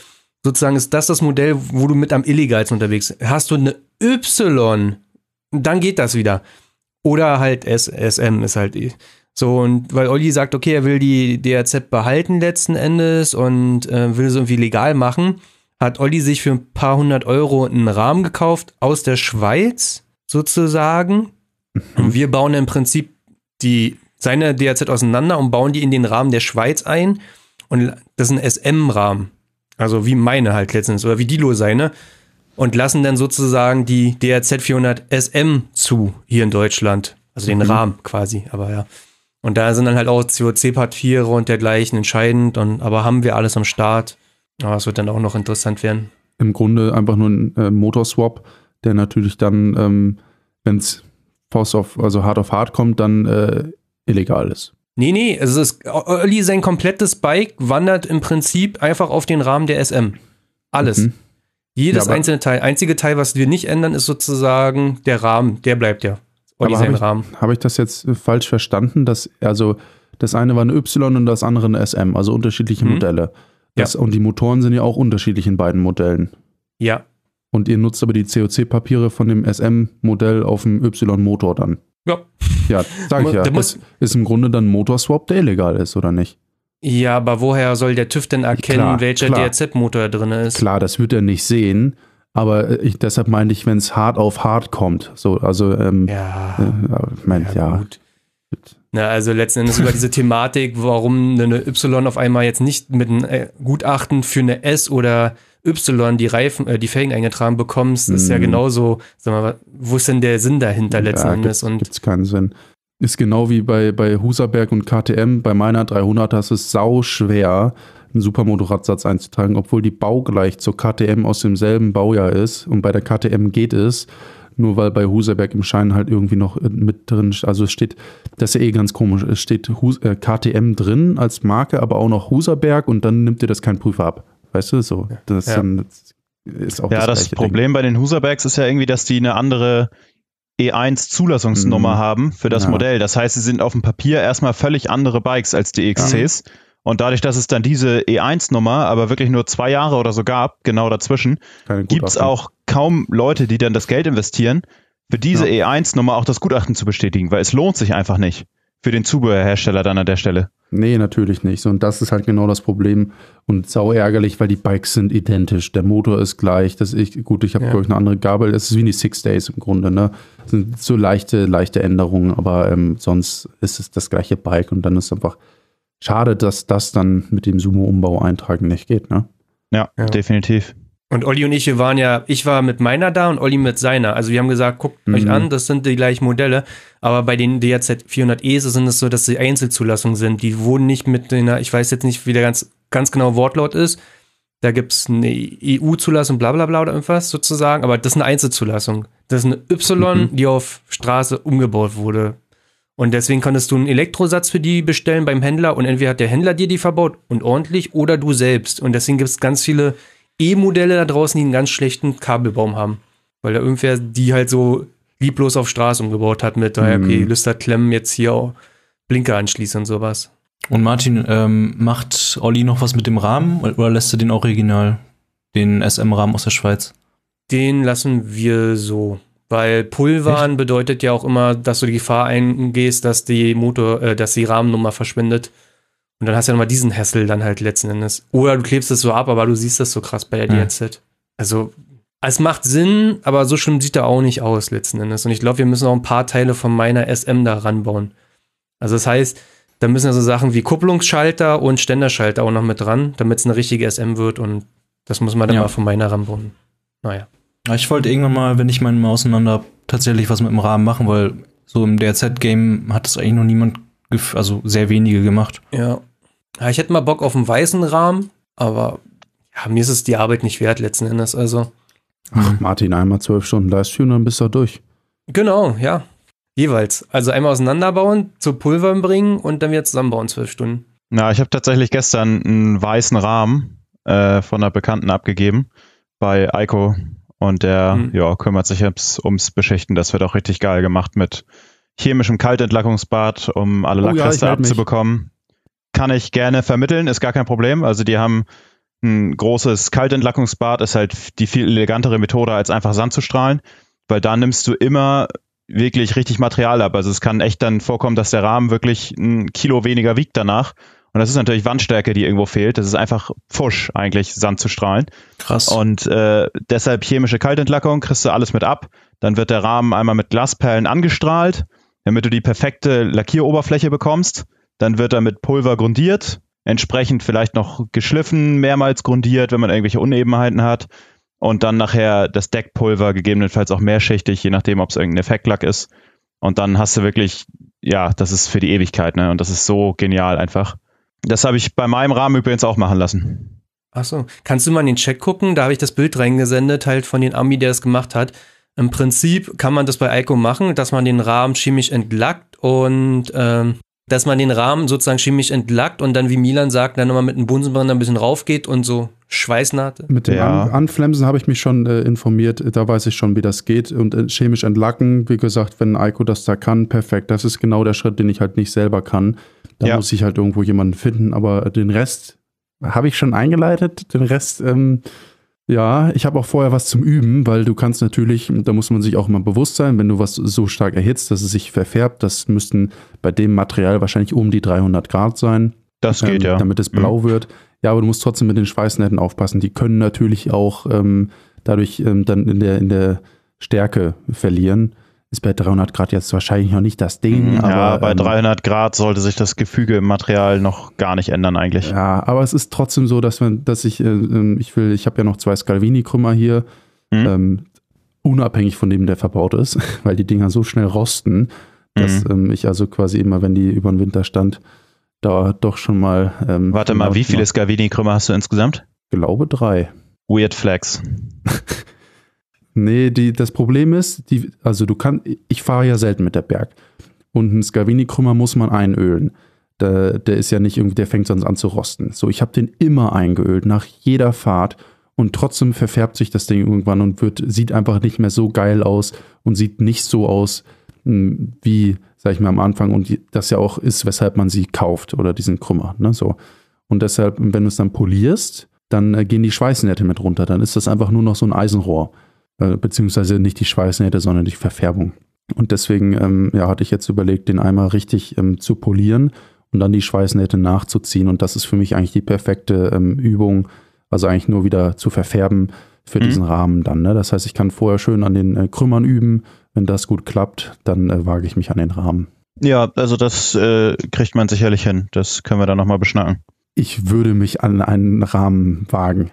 sozusagen ist das das Modell, wo du mit am illegalsten unterwegs bist. Hast du eine Y, dann geht das wieder. Oder halt S, S M ist halt so, und weil Olli sagt, okay, er will die D R Z behalten letzten Endes und äh, will es irgendwie legal machen, hat Olli sich für ein paar hundert Euro einen Rahmen gekauft aus der Schweiz sozusagen. Mhm. Und wir bauen im Prinzip die seine D R Z auseinander und bauen die in den Rahmen der Schweiz ein. Und das ist ein S M-Rahmen. Also wie meine halt letztens oder wie Dilo seine. Und lassen dann sozusagen die D R Z vierhundert S M zu hier in Deutschland. Also den mhm. Rahmen quasi, aber ja. Und da sind dann halt auch C O C-Papiere und dergleichen entscheidend. Und, aber haben wir alles am Start. Aber es wird dann auch noch interessant werden. Im Grunde einfach nur ein äh, Motorswap, der natürlich dann, ähm, wenn es Faust auf, also hart auf hart kommt, dann äh, illegal ist. Nee, nee, es ist, Olli, sein komplettes Bike wandert im Prinzip einfach auf den Rahmen der S M. Alles. Mhm. Jedes ja, einzelne Teil. Einzige Teil, was wir nicht ändern, ist sozusagen der Rahmen. Der bleibt ja. Olli sein Rahmen. Habe ich das jetzt falsch verstanden? Dass, also das eine war eine Y und das andere eine S M, also unterschiedliche mhm. Modelle. Das, ja. Und die Motoren sind ja auch unterschiedlich in beiden Modellen. Ja. Und ihr nutzt aber die C O C-Papiere von dem S M-Modell auf dem Y-Motor dann. Ja. Ja, sag ich ja. Das ist im Grunde dann ein Motorswap, der illegal ist, oder nicht? Ja, aber woher soll der TÜV denn erkennen, klar, welcher klar. D R Z-Motor da drin ist? Klar, das wird er nicht sehen, aber ich, deshalb meinte ich, wenn es hart auf hart kommt. So, also, ähm, ja, äh, ich mein, ja, ja. Gut. Na, also letzten Endes über diese Thematik, warum eine Y auf einmal jetzt nicht mit einem Gutachten für eine S oder Y die Reifen, äh, die Felgen eingetragen bekommst, ist mm. ja genauso, sag mal, wo ist denn der Sinn dahinter letzten ja, Endes? Gibt es keinen Sinn. Ist genau wie bei, bei Husaberg und K T M, bei meiner dreihunderter ist es sau schwer, einen Supermotorradsatz einzutragen, obwohl die baugleich zur K T M aus demselben Baujahr ist und bei der K T M geht es, nur weil bei Husaberg im Schein halt irgendwie noch mit drin, also es steht, das ist ja eh ganz komisch, es steht Hus, äh, K T M drin als Marke, aber auch noch Husaberg und dann nimmt dir das kein Prüfer ab. Weißt du, so. Das, ja. dann, das ist auch ja, das, das Problem Ding. Bei den Husabergs ist ja irgendwie, dass die eine andere E eins Zulassungsnummer mhm. haben für das ja. Modell. Das heißt, sie sind auf dem Papier erstmal völlig andere Bikes als die E X Cs. Ja. Und dadurch, dass es dann diese E eins Nummer aber wirklich nur zwei Jahre oder so gab, genau dazwischen, gibt es auch kaum Leute, die dann das Geld investieren, für diese ja. E eins Nummer auch das Gutachten zu bestätigen, weil es lohnt sich einfach nicht für den Zubehörhersteller dann an der Stelle. Nee, natürlich nicht. Und das ist halt genau das Problem. Und sau ärgerlich, weil die Bikes sind identisch. Der Motor ist gleich. Das ist, gut, ich habe, ja. glaube ich, eine andere Gabel. Das ist wie die Six Days im Grunde. Ne? Das sind so leichte, leichte Änderungen, aber ähm, sonst ist es das gleiche Bike. Und dann ist einfach schade, dass das dann mit dem Sumo-Umbau eintragen nicht geht. Ne? Ja, ja, definitiv. Und Olli und ich, wir waren ja, ich war mit meiner da und Olli mit seiner. Also wir haben gesagt, guckt mhm. euch an, das sind die gleichen Modelle. Aber bei den D R Z vierhundert E sind es so, dass sie Einzelzulassungen sind. Die wurden nicht mit einer, ich weiß jetzt nicht, wie der ganz, ganz genau Wortlaut ist. Da gibt es eine E U-Zulassung, bla bla bla oder irgendwas sozusagen. Aber das ist eine Einzelzulassung. Das ist eine Y, mhm. die auf Straße umgebaut wurde. Und deswegen konntest du einen Elektrosatz für die bestellen beim Händler und entweder hat der Händler dir die verbaut und ordentlich oder du selbst. Und deswegen gibt es ganz viele E-Modelle da draußen, die einen ganz schlechten Kabelbaum haben. Weil da irgendwer die halt so lieblos auf Straße umgebaut hat mit, mhm. okay, Lüster klemmen jetzt hier auch Blinker anschließen und sowas. Und Martin, ähm, macht Olli noch was mit dem Rahmen oder lässt er den original, den S M-Rahmen aus der Schweiz? Den lassen wir so. Weil Pulvern Echt? bedeutet ja auch immer, dass du die Gefahr eingehst, dass die Motor, äh, dass die Rahmennummer verschwindet. Und dann hast du ja nochmal diesen Hassel dann halt letzten Endes. Oder du klebst es so ab, aber du siehst das so krass bei der ja. D R Z. Also, es macht Sinn, aber so schlimm sieht er auch nicht aus letzten Endes. Und ich glaube, wir müssen auch ein paar Teile von meiner S M da ranbauen. Also das heißt, da müssen ja so Sachen wie Kupplungsschalter und Ständerschalter auch noch mit dran, damit es eine richtige S M wird. Und das muss man dann ja. mal von meiner ranbauen. Naja. Ich wollte irgendwann mal, wenn ich meinen mal auseinander habe, tatsächlich was mit dem Rahmen machen, weil so im D R Z-Game hat das eigentlich noch niemand, gef- also sehr wenige gemacht. Ja. Ja, ich hätte mal Bock auf einen weißen Rahmen, aber ja, mir ist es die Arbeit nicht wert letzten Endes, also. Ach, Martin, einmal zwölf Stunden Livestream, dann bist du durch. Genau, ja. Jeweils. Also einmal auseinanderbauen, zu Pulvern bringen und dann wieder zusammenbauen, zwölf Stunden. Na, ich habe tatsächlich gestern einen weißen Rahmen äh, von einer Bekannten abgegeben bei Eiko und der mhm. ja, kümmert sich ums, ums Beschichten. Das wird auch richtig geil gemacht mit chemischem Kaltentlackungsbad, um alle Lackreste oh ja, abzubekommen. Kann ich gerne vermitteln, ist gar kein Problem. Also die haben ein großes Kaltentlackungsbad ist halt die viel elegantere Methode, als einfach Sand zu strahlen, weil da nimmst du immer wirklich richtig Material ab. Also es kann echt dann vorkommen, dass der Rahmen wirklich ein Kilo weniger wiegt danach. Und das ist natürlich Wandstärke, die irgendwo fehlt. Das ist einfach Pfusch eigentlich, Sand zu strahlen. Krass. Und äh, deshalb chemische Kaltentlackung, kriegst du alles mit ab. Dann wird der Rahmen einmal mit Glasperlen angestrahlt, damit du die perfekte Lackieroberfläche bekommst. Dann wird er mit Pulver grundiert, entsprechend vielleicht noch geschliffen, mehrmals grundiert, wenn man irgendwelche Unebenheiten hat. Und dann nachher das Deckpulver, gegebenenfalls auch mehrschichtig, je nachdem, ob es irgendein Effektlack ist. Und dann hast du wirklich, ja, das ist für die Ewigkeit, ne? Und das ist so genial einfach. Das habe ich bei meinem Rahmen übrigens auch machen lassen. Ach so. Kannst du mal in den Chat gucken? Da habe ich das Bild reingesendet, halt von den Ami, der das gemacht hat. Im Prinzip kann man das bei Eiko machen, dass man den Rahmen chemisch entlackt und ähm, dass man den Rahmen sozusagen chemisch entlackt und dann, wie Milan sagt, dann nochmal mit einem Bunsenbrenner ein bisschen raufgeht und so Schweißnaht. Mit dem Ja. An Anflemsen habe ich mich schon äh, informiert, da weiß ich schon, wie das geht. Und äh, chemisch entlacken, wie gesagt, wenn Eiko das da kann, perfekt. Das ist genau der Schritt, den ich halt nicht selber kann. Da Ja. muss ich halt irgendwo jemanden finden, aber den Rest habe ich schon eingeleitet. Den Rest, ähm, ja, ich habe auch vorher was zum Üben, weil du kannst natürlich, da muss man sich auch immer bewusst sein, wenn du was so stark erhitzt, dass es sich verfärbt, das müssten bei dem Material wahrscheinlich um die dreihundert Grad sein. Das geht, ähm, ja. Damit es blau mhm. wird. Ja, aber du musst trotzdem mit den Schweißnähten aufpassen. Die können natürlich auch ähm, dadurch ähm, dann in der, in der Stärke verlieren. Ist bei dreihundert Grad jetzt wahrscheinlich noch nicht das Ding. Ja, aber, bei ähm, dreihundert Grad sollte sich das Gefüge im Material noch gar nicht ändern eigentlich. Ja, aber es ist trotzdem so, dass man, dass ich, äh, ich will, ich habe ja noch zwei Scalvini-Krümmer hier, Mhm. ähm, unabhängig von dem, der verbaut ist, weil die Dinger so schnell rosten, dass Mhm. ähm, ich also quasi immer, wenn die über den Winter stand, da doch schon mal. Ähm, Warte mal, wie viele Scalvini-Krümmer hast du insgesamt? Ich glaube drei. Weird Flex. Nee, die, das Problem ist, die, also du kannst, ich fahre ja selten mit der Berg. Und einen Scalvini-Krümmer muss man einölen. Der, der ist ja nicht irgendwie, der fängt sonst an zu rosten. So, ich habe den immer eingeölt, nach jeder Fahrt. Und trotzdem verfärbt sich das Ding irgendwann und wird, sieht einfach nicht mehr so geil aus und sieht nicht so aus, mh, wie, sag ich mal, am Anfang. Und die, das ja auch ist, weshalb man sie kauft oder diesen Krümmer. Ne, so. Und deshalb, wenn du es dann polierst, dann äh, gehen die Schweißnähte mit runter. Dann ist das einfach nur noch so ein Eisenrohr. Äh, beziehungsweise nicht die Schweißnähte, sondern die Verfärbung. Und deswegen ähm, ja, hatte ich jetzt überlegt, den Eimer richtig ähm, zu polieren und dann die Schweißnähte nachzuziehen. Und das ist für mich eigentlich die perfekte ähm, Übung, also eigentlich nur wieder zu verfärben für Mhm. diesen Rahmen dann. Ne? Das heißt, ich kann vorher schön an den äh, Krümmern üben. Wenn das gut klappt, dann äh, wage ich mich an den Rahmen. Ja, also das äh, kriegt man sicherlich hin. Das können wir dann nochmal beschnacken. Ich würde mich an einen Rahmen wagen.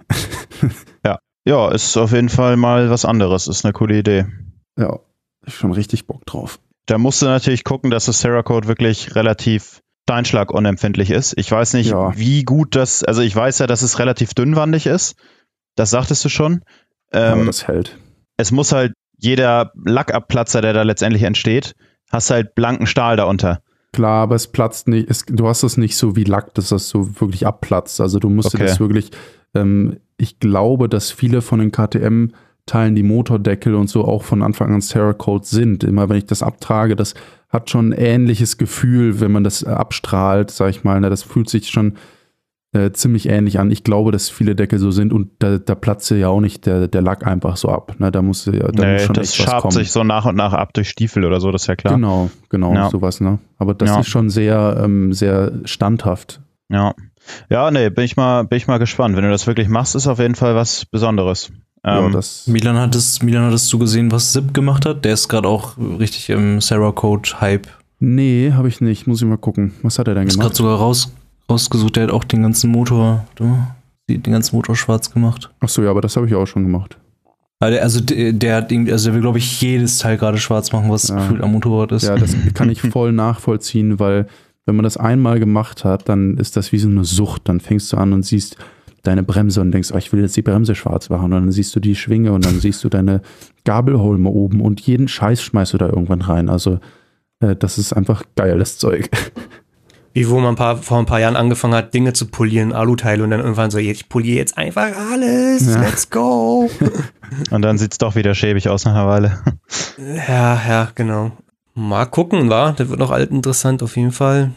Ja, ist auf jeden Fall mal was anderes. Ist eine coole Idee. Ja, schon richtig Bock drauf. Da musst du natürlich gucken, dass das Cerakote wirklich relativ steinschlagunempfindlich ist. Ich weiß nicht, Ja. wie gut das, also ich weiß ja, dass es relativ dünnwandig ist. Das sagtest du schon. Aber Ähm, das hält. es muss halt jeder Lackabplatzer, der da letztendlich entsteht, hast halt blanken Stahl darunter. Klar, aber es platzt nicht. Es, du hast das nicht so wie Lack, dass das so wirklich abplatzt. Also du musst dir Okay. das wirklich, ähm, ich glaube, dass viele von den K T M-Teilen, die Motordeckel und so auch von Anfang an Cerakote sind. Immer wenn ich das abtrage, das hat schon ein ähnliches Gefühl, wenn man das äh, abstrahlt, sag ich mal. Ne? Das fühlt sich schon äh, ziemlich ähnlich an. Ich glaube, dass viele Deckel so sind und da, da platzt ja auch nicht der, der Lack einfach so ab. Ne? Da muss, da muss Nee, schon das echt was schabt kommen. sich so nach und nach ab durch Stiefel oder so, das ist ja klar. Genau, genau, Ja. sowas. Ne? Aber das Ja. ist schon sehr, ähm, sehr standhaft. Ja. Ja, nee, bin ich mal, bin ich mal gespannt. Wenn du das wirklich machst, ist auf jeden Fall was Besonderes. Ja, Ähm, das, Milan hattest, Milan hattest du gesehen, was Zip gemacht hat? Der ist gerade auch richtig im Cerakote-Hype. nee, habe ich nicht. Muss ich mal gucken. Was hat er denn Ist gerade gemacht? sogar raus, rausgesucht, der hat auch den ganzen Motor, du, den ganzen Motor schwarz gemacht. Achso, ja, aber das habe ich auch schon gemacht. Also, der- also der, der hat irgendwie, also der will, glaube ich, jedes Teil gerade schwarz machen, was Ja. gefühlt am Motorrad ist. Ja, das kann ich voll nachvollziehen, weil wenn man das einmal gemacht hat, dann ist das wie so eine Sucht. Dann fängst du an und siehst deine Bremse und denkst, oh, ich will jetzt die Bremse schwarz machen. Und dann siehst du die Schwinge und dann siehst du deine Gabelholme oben und jeden Scheiß schmeißt du da irgendwann rein. Also äh, das ist einfach geiles Zeug. Wie wo man ein paar, vor ein paar Jahren angefangen hat, Dinge zu polieren, Aluteile und dann irgendwann so, ich poliere jetzt einfach alles, Ja. let's go. Und dann sieht's doch wieder schäbig aus nach einer Weile. Ja, ja, genau. Mal gucken, wa? Das wird noch alt interessant auf jeden Fall.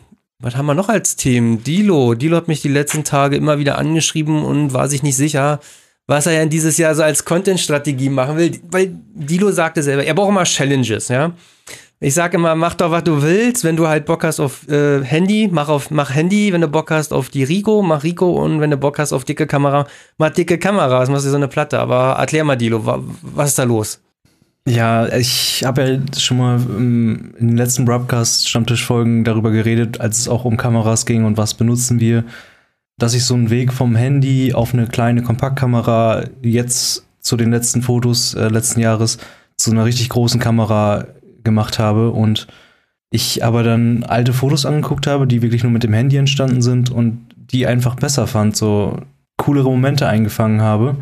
Was haben wir noch als Themen? Dilo. Dilo hat mich die letzten Tage immer wieder angeschrieben und war sich nicht sicher, was er ja dieses Jahr so als Content-Strategie machen will. Weil Dilo sagte selber, er braucht immer Challenges, ja. Ich sage immer, mach doch, was du willst. Wenn du halt Bock hast auf äh, Handy, mach auf mach Handy. Wenn du Bock hast auf die Rico, mach Rico. Und wenn du Bock hast auf dicke Kamera, mach dicke Kamera. Das machst du so eine Platte. Aber erklär mal, Dilo, wa- was ist da los? Ja, ich habe ja schon mal in den letzten Broadcast-Stammtisch-Folgen darüber geredet, als es auch um Kameras ging und was benutzen wir, dass ich so einen Weg vom Handy auf eine kleine Kompaktkamera jetzt zu den letzten Fotos äh, letzten Jahres zu einer richtig großen Kamera gemacht habe und ich aber dann alte Fotos angeguckt habe, die wirklich nur mit dem Handy entstanden sind und die einfach besser fand, so coolere Momente eingefangen habe.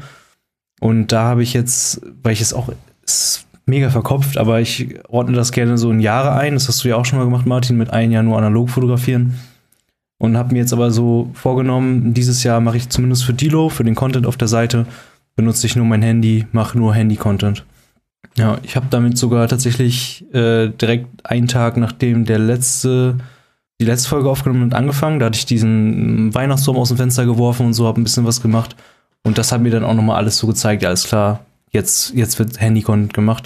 Und da habe ich jetzt, weil ich es auch ist mega verkopft, aber ich ordne das gerne so in Jahre ein. Das hast du ja auch schon mal gemacht, Martin, mit einem Jahr nur analog fotografieren. Und habe mir jetzt aber so vorgenommen, dieses Jahr mache ich zumindest für Dilo, für den Content auf der Seite, benutze ich nur mein Handy, mache nur Handy-Content. Ja, ich habe damit sogar tatsächlich äh, direkt einen Tag, nachdem der letzte, die letzte Folge aufgenommen und angefangen, da hatte ich diesen Weihnachtsturm aus dem Fenster geworfen und so, habe ein bisschen was gemacht. Und das hat mir dann auch nochmal alles so gezeigt, ja, alles klar, jetzt, jetzt wird Handy-Content gemacht.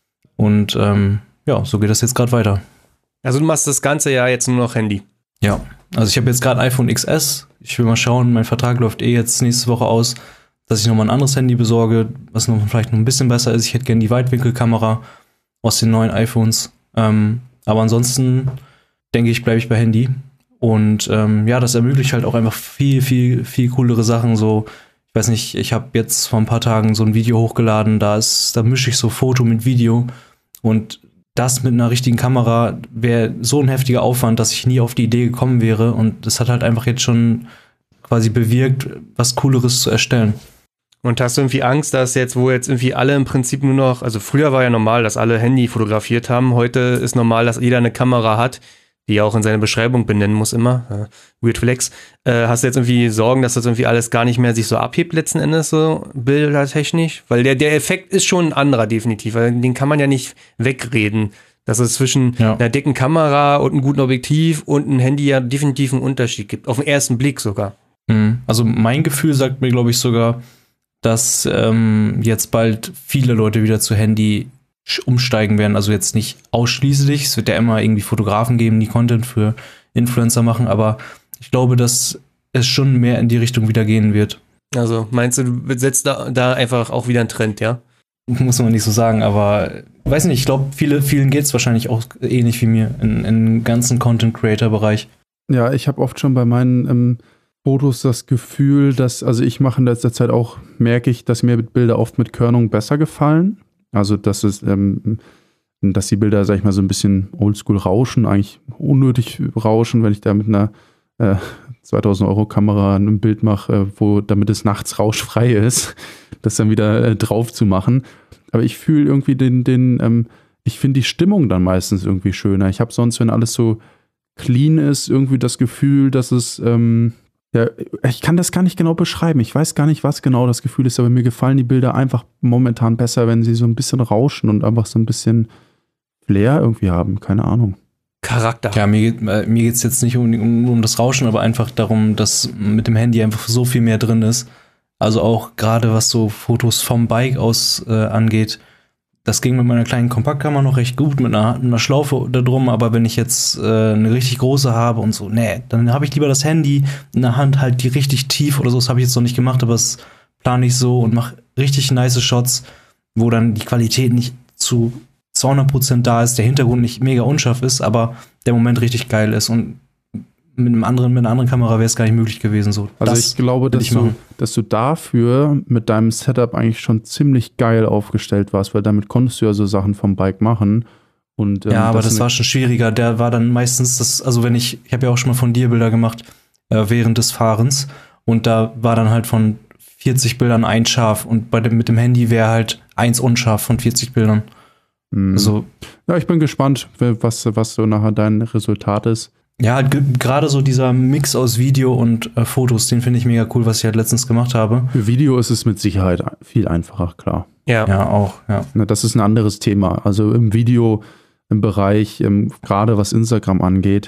Und ähm, ja, so geht das jetzt gerade weiter. Also du machst das ganze Jahr jetzt nur noch Handy? Ja, also ich habe jetzt gerade iPhone X S. Ich will mal schauen, mein Vertrag läuft eh jetzt nächste Woche aus, dass ich nochmal ein anderes Handy besorge, was noch vielleicht noch ein bisschen besser ist. Ich hätte gerne die Weitwinkelkamera aus den neuen iPhones. Ähm, aber ansonsten denke ich, bleibe ich bei Handy. Und ähm, ja, das ermöglicht halt auch einfach viel, viel, viel coolere Sachen. So, ich weiß nicht, ich habe jetzt vor ein paar Tagen so ein Video hochgeladen, da ist, da mische ich so Foto mit Video und das mit einer richtigen Kamera wäre so ein heftiger Aufwand, dass ich nie auf die Idee gekommen wäre. Und das hat halt einfach jetzt schon quasi bewirkt, was Cooleres zu erstellen. Und hast du irgendwie Angst, dass jetzt, wo jetzt irgendwie alle im Prinzip nur noch, also früher war ja normal, dass alle Handy fotografiert haben, heute ist normal, dass jeder eine Kamera hat, die er auch in seine Beschreibung benennen muss immer, äh, Weird Flex. Äh, hast du jetzt irgendwie Sorgen, dass das irgendwie alles gar nicht mehr sich so abhebt letzten Endes, so bildertechnisch? Weil der, der Effekt ist schon ein anderer definitiv, weil den kann man ja nicht wegreden, dass es zwischen ja. einer dicken Kamera und einem guten Objektiv und einem Handy ja definitiv einen Unterschied gibt, auf den ersten Blick sogar. Also mein Gefühl sagt mir, glaube ich, sogar, dass ähm, jetzt bald viele Leute wieder zu Handy umsteigen werden. Also jetzt nicht ausschließlich. Es wird ja immer irgendwie Fotografen geben, die Content für Influencer machen. Aber ich glaube, dass es schon mehr in die Richtung wieder gehen wird. Also meinst du, du setzt da, da einfach auch wieder einen Trend, ja? Muss man nicht so sagen, aber weiß nicht, ich glaube, viele, vielen geht es wahrscheinlich auch ähnlich wie mir in, in ganzen Content-Creator-Bereich. Ja, ich habe oft schon bei meinen ähm, Fotos das Gefühl, dass, also ich mache in letzter Zeit auch, merke ich, dass mir Bilder oft mit Körnung besser gefallen. Also, dass es, ähm, dass die Bilder, sag ich mal, so ein bisschen oldschool rauschen, eigentlich unnötig rauschen, wenn ich da mit einer äh, zweitausend Euro Kamera ein Bild mache, äh, wo, damit es nachts rauschfrei ist, das dann wieder äh, drauf zu machen. Aber ich fühle irgendwie den, den, ähm, ich finde die Stimmung dann meistens irgendwie schöner. Ich habe sonst, wenn alles so clean ist, irgendwie das Gefühl, dass es, ähm, ja, ich kann das gar nicht genau beschreiben. Ich weiß gar nicht, was genau das Gefühl ist, aber mir gefallen die Bilder einfach momentan besser, wenn sie so ein bisschen rauschen und einfach so ein bisschen Flair irgendwie haben. Keine Ahnung. Charakter. Ja, mir, geht, äh, mir geht's jetzt nicht um, um, um das Rauschen, aber einfach darum, dass mit dem Handy einfach so viel mehr drin ist. Also auch gerade was so Fotos vom Bike aus äh, angeht. Das ging mit meiner kleinen Kompaktkamera noch recht gut, mit einer, einer Schlaufe da drum, aber wenn ich jetzt äh, eine richtig große habe und so, nee, dann habe ich lieber das Handy in der Hand, halt die richtig tief oder so, das habe ich jetzt noch nicht gemacht, aber das plane ich so und mache richtig nice Shots, wo dann die Qualität nicht zu zweihundert Prozent da ist, der Hintergrund nicht mega unscharf ist, aber der Moment richtig geil ist und mit einem anderen, mit einer anderen Kamera wäre es gar nicht möglich gewesen. So. Also das ich glaube, dass, ich du, dass du dafür mit deinem Setup eigentlich schon ziemlich geil aufgestellt warst, weil damit konntest du ja so Sachen vom Bike machen. Und, ähm, ja, aber das, das war schon schwieriger. Der war dann meistens, das, also wenn ich, ich habe ja auch schon mal von dir Bilder gemacht äh, während des Fahrens und da war dann halt von vierzig Bildern ein scharf und bei dem, mit dem Handy wäre halt eins unscharf von vierzig Bildern. Mhm. Also, ja, ich bin gespannt, was, was so nachher dein Resultat ist. Ja, g- gerade so dieser Mix aus Video und äh, Fotos, den finde ich mega cool, was ich halt letztens gemacht habe. Für Video ist es mit Sicherheit viel einfacher, klar. Ja, ja auch, ja. Na, das ist ein anderes Thema. Also im Video, im Bereich, im, gerade was Instagram angeht,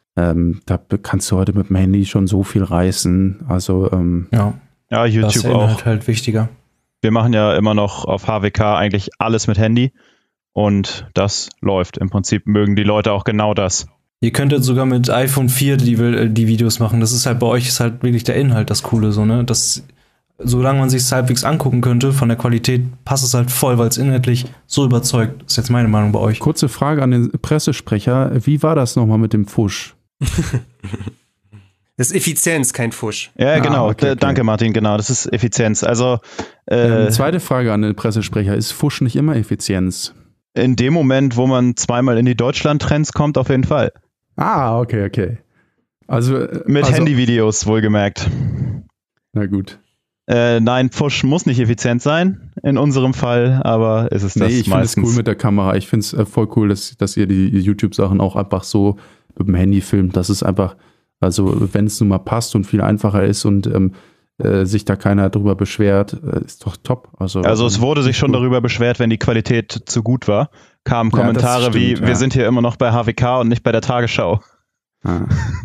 Ähm, da kannst du heute mit dem Handy schon so viel reißen. Also ähm, ja. ja, YouTube das ist auch. Halt, halt wichtiger. Wir machen ja immer noch auf H W K eigentlich alles mit Handy und das läuft. Im Prinzip mögen die Leute auch genau das. Ihr könntet sogar mit iPhone vier die, die Videos machen. Das ist halt bei euch ist halt wirklich der Inhalt das Coole, so, ne? Das, solange man sich es halbwegs angucken könnte, von der Qualität passt es halt voll, weil es inhaltlich so überzeugt. Das ist jetzt meine Meinung bei euch. Kurze Frage an den Pressesprecher. Wie war das nochmal mit dem Fusch? Das ist Effizienz, kein Fusch. Ja, genau. Ah, okay, okay. Danke, Martin. Genau, das ist Effizienz. Also äh, ähm, zweite Frage an den Pressesprecher. Ist Fusch nicht immer Effizienz? In dem Moment, wo man zweimal in die Deutschland-Trends kommt, auf jeden Fall. Ah, okay, okay. Also mit also, Handyvideos, wohlgemerkt. Na gut. Äh, nein, Fusch muss nicht effizient sein, in unserem Fall, aber ist es das nee, ich meistens. Ich finde es cool mit der Kamera. Ich finde es äh, voll cool, dass, dass ihr die YouTube-Sachen auch einfach so mit dem Handy filmt. Das ist einfach, also wenn es nun mal passt und viel einfacher ist und ähm, äh, sich da keiner drüber beschwert, äh, ist doch top. Also, also es wurde sich schon cool. darüber beschwert, wenn die Qualität zu gut war. Kamen Kommentare ja, stimmt, wie, ja. wir sind hier immer noch bei H W K und nicht bei der Tagesschau. Ah.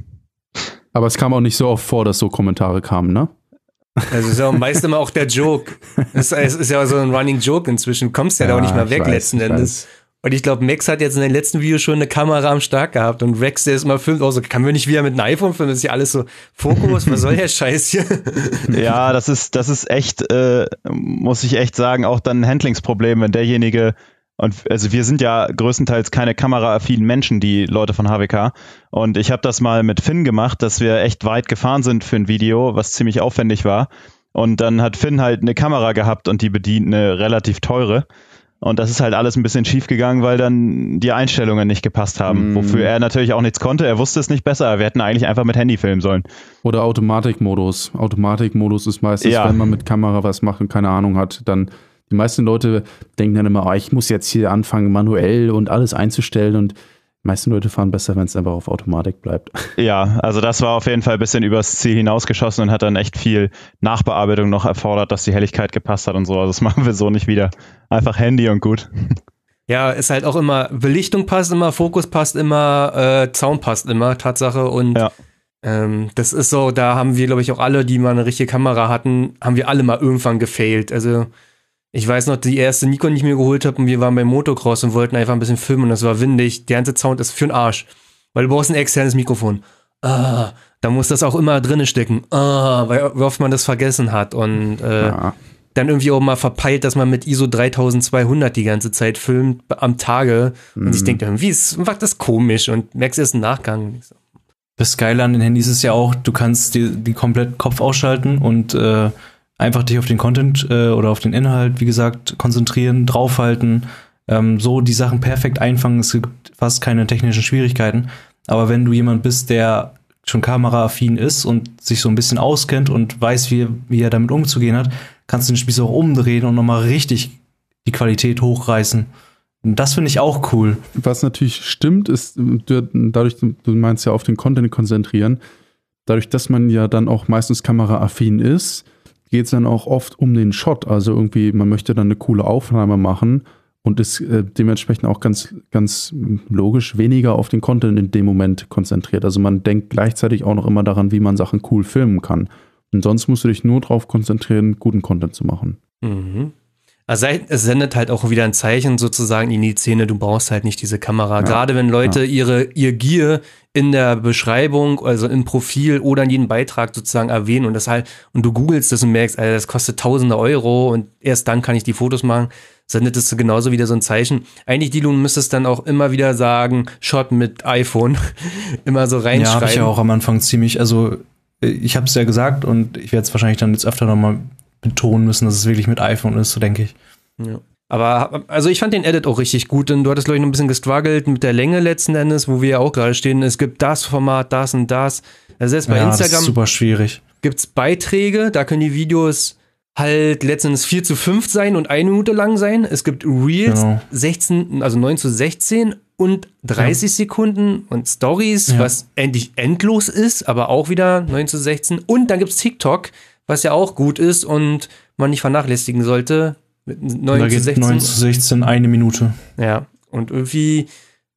Aber es kam auch nicht so oft vor, dass so Kommentare kamen, ne? Also ist ja meist immer auch der Joke. Es ist, ist ja so ein Running Joke inzwischen. Du kommst ja, ja da auch nicht mehr weg weiß, letzten Endes. Und ich glaube, Max hat jetzt in den letzten Videos schon eine Kamera am Start gehabt und Rex, der ist mal filmt, auch so, kann wir nicht wieder mit einem iPhone filmen? Das ist ja alles so, Fokus, was soll der Scheiß hier? Ja, das ist, das ist echt, äh, muss ich echt sagen, auch dann ein Handlingsproblem, wenn derjenige, und also wir sind ja größtenteils keine kameraaffinen Menschen, die Leute von H W K. Und ich habe das mal mit Finn gemacht, dass wir echt weit gefahren sind für ein Video, was ziemlich aufwendig war. Und dann hat Finn halt eine Kamera gehabt und die bedient eine relativ teure. Und das ist halt alles ein bisschen schief gegangen, weil dann die Einstellungen nicht gepasst haben. Mm. Wofür er natürlich auch nichts konnte. Er wusste es nicht besser. Wir hätten eigentlich einfach mit Handy filmen sollen. Oder Automatikmodus. Automatikmodus ist meistens, ja. wenn man mit Kamera was macht und keine Ahnung hat, dann die meisten Leute denken dann immer, oh, ich muss jetzt hier anfangen, manuell und alles einzustellen. Und die meisten Leute fahren besser, wenn es einfach auf Automatik bleibt. Ja, also das war auf jeden Fall ein bisschen übers Ziel hinausgeschossen und hat dann echt viel Nachbearbeitung noch erfordert, dass die Helligkeit gepasst hat und so. Also das machen wir so nicht wieder. Einfach Handy und gut. Ja, ist halt auch immer, Belichtung passt immer, Fokus passt immer, äh, Sound passt immer, Tatsache. Und ja. ähm, das ist so, da haben wir, glaube ich, auch alle, die mal eine richtige Kamera hatten, haben wir alle mal irgendwann gefailt. Also ich weiß noch, die erste Nikon, die ich mir geholt habe, und wir waren beim Motocross und wollten einfach ein bisschen filmen und das war windig. Der ganze Sound ist für den Arsch, weil du brauchst ein externes Mikrofon. Ah, da muss das auch immer drinne stecken. Ah, weil wie oft man das vergessen hat und äh, ja. dann irgendwie auch mal verpeilt, dass man mit I S O dreitausendzweihundert die ganze Zeit filmt am Tage und mhm. ich denke, irgendwie ist macht das komisch und merkst erst im Nachgang. Das Geile an den Handys ist ja auch, du kannst die, die komplett Kopf ausschalten und äh, einfach dich auf den Content äh, oder auf den Inhalt, wie gesagt, konzentrieren, draufhalten, ähm, so die Sachen perfekt einfangen. Es gibt fast keine technischen Schwierigkeiten. Aber wenn du jemand bist, der schon kameraaffin ist und sich so ein bisschen auskennt und weiß, wie, wie er damit umzugehen hat, kannst du den Spieß auch umdrehen und nochmal richtig die Qualität hochreißen. Und das finde ich auch cool. Was natürlich stimmt, ist, dadurch, du meinst ja auf den Content konzentrieren, dadurch, dass man ja dann auch meistens kameraaffin ist, geht es dann auch oft um den Shot. Also irgendwie, man möchte dann eine coole Aufnahme machen und ist äh, dementsprechend auch ganz, ganz logisch weniger auf den Content in dem Moment konzentriert. Also man denkt gleichzeitig auch noch immer daran, wie man Sachen cool filmen kann. Und sonst musst du dich nur darauf konzentrieren, guten Content zu machen. Mhm. Also es sendet halt auch wieder ein Zeichen sozusagen in die Szene, du brauchst halt nicht diese Kamera. Ja, gerade wenn Leute ja. ihre ihr Gear in der Beschreibung, also im Profil oder in jedem Beitrag sozusagen erwähnen und das halt, und du googelst das und merkst, Alter, das kostet tausende Euro und erst dann kann ich die Fotos machen, sendet es genauso wieder so ein Zeichen. Eigentlich, Dilo, müsstest dann auch immer wieder sagen, Shot mit iPhone, immer so reinschreiben. Ja, habe ich ja auch am Anfang ziemlich, also ich habe es ja gesagt und ich werde es wahrscheinlich dann jetzt öfter nochmal betonen müssen, dass es wirklich mit iPhone ist, so denke ich. Ja. Aber, also ich fand den Edit auch richtig gut, denn du hattest, glaube ich, noch ein bisschen gestruggelt mit der Länge letzten Endes, wo wir ja auch gerade stehen. Es gibt das Format, das und das. Also selbst bei ja, Instagram das ist super schwierig. Gibt es Beiträge, da können die Videos halt letztendlich vier zu fünf sein und eine Minute lang sein. Es gibt Reels, genau. sechzehn, also neun zu sechzehn und dreißig ja. Sekunden und Stories, ja. was endlich endlos ist, aber auch wieder neun zu sechzehn. Und dann gibt es TikTok, was ja auch gut ist und man nicht vernachlässigen sollte. Mit neun zu sechzehn. neun zu sechzehn, eine Minute. Ja, und irgendwie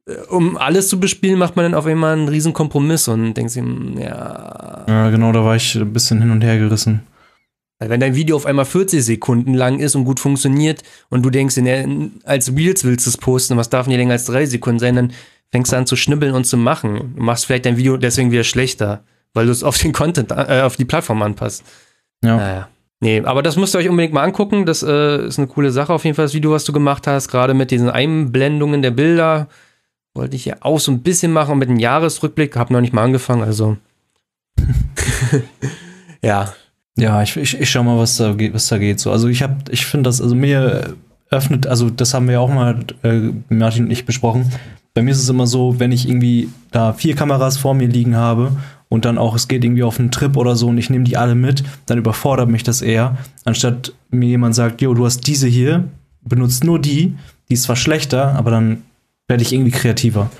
um alles zu bespielen, macht man dann auf einmal einen riesen Kompromiss und denkt sich, ja. Ja, genau, da war ich ein bisschen hin und her gerissen. Wenn dein Video auf einmal vierzig Sekunden lang ist und gut funktioniert und du denkst, als Reels willst du es posten, was darf nicht länger als drei Sekunden sein, dann fängst du an zu schnibbeln und zu machen. Du machst vielleicht dein Video deswegen wieder schlechter, weil du es auf den Content, äh, auf die Plattform anpasst. Ja. Naja. Nee, aber das müsst ihr euch unbedingt mal angucken. Das äh, ist eine coole Sache auf jeden Fall, das Video, was du gemacht hast, gerade mit diesen Einblendungen der Bilder. Wollte ich ja auch so ein bisschen machen mit einem Jahresrückblick, hab noch nicht mal angefangen, also. Ja. Ja, ich, ich, ich schau mal, was da geht, was da geht. So, also ich habe, ich finde das, also mir öffnet, also das haben wir ja auch mal, äh, Martin und ich besprochen. Bei mir ist es immer so, wenn ich irgendwie da vier Kameras vor mir liegen habe und dann auch, es geht irgendwie auf einen Trip oder so und ich nehme die alle mit, dann überfordert mich das eher, anstatt mir jemand sagt, jo, du hast diese hier, benutzt nur die, die ist zwar schlechter, aber dann werde ich irgendwie kreativer.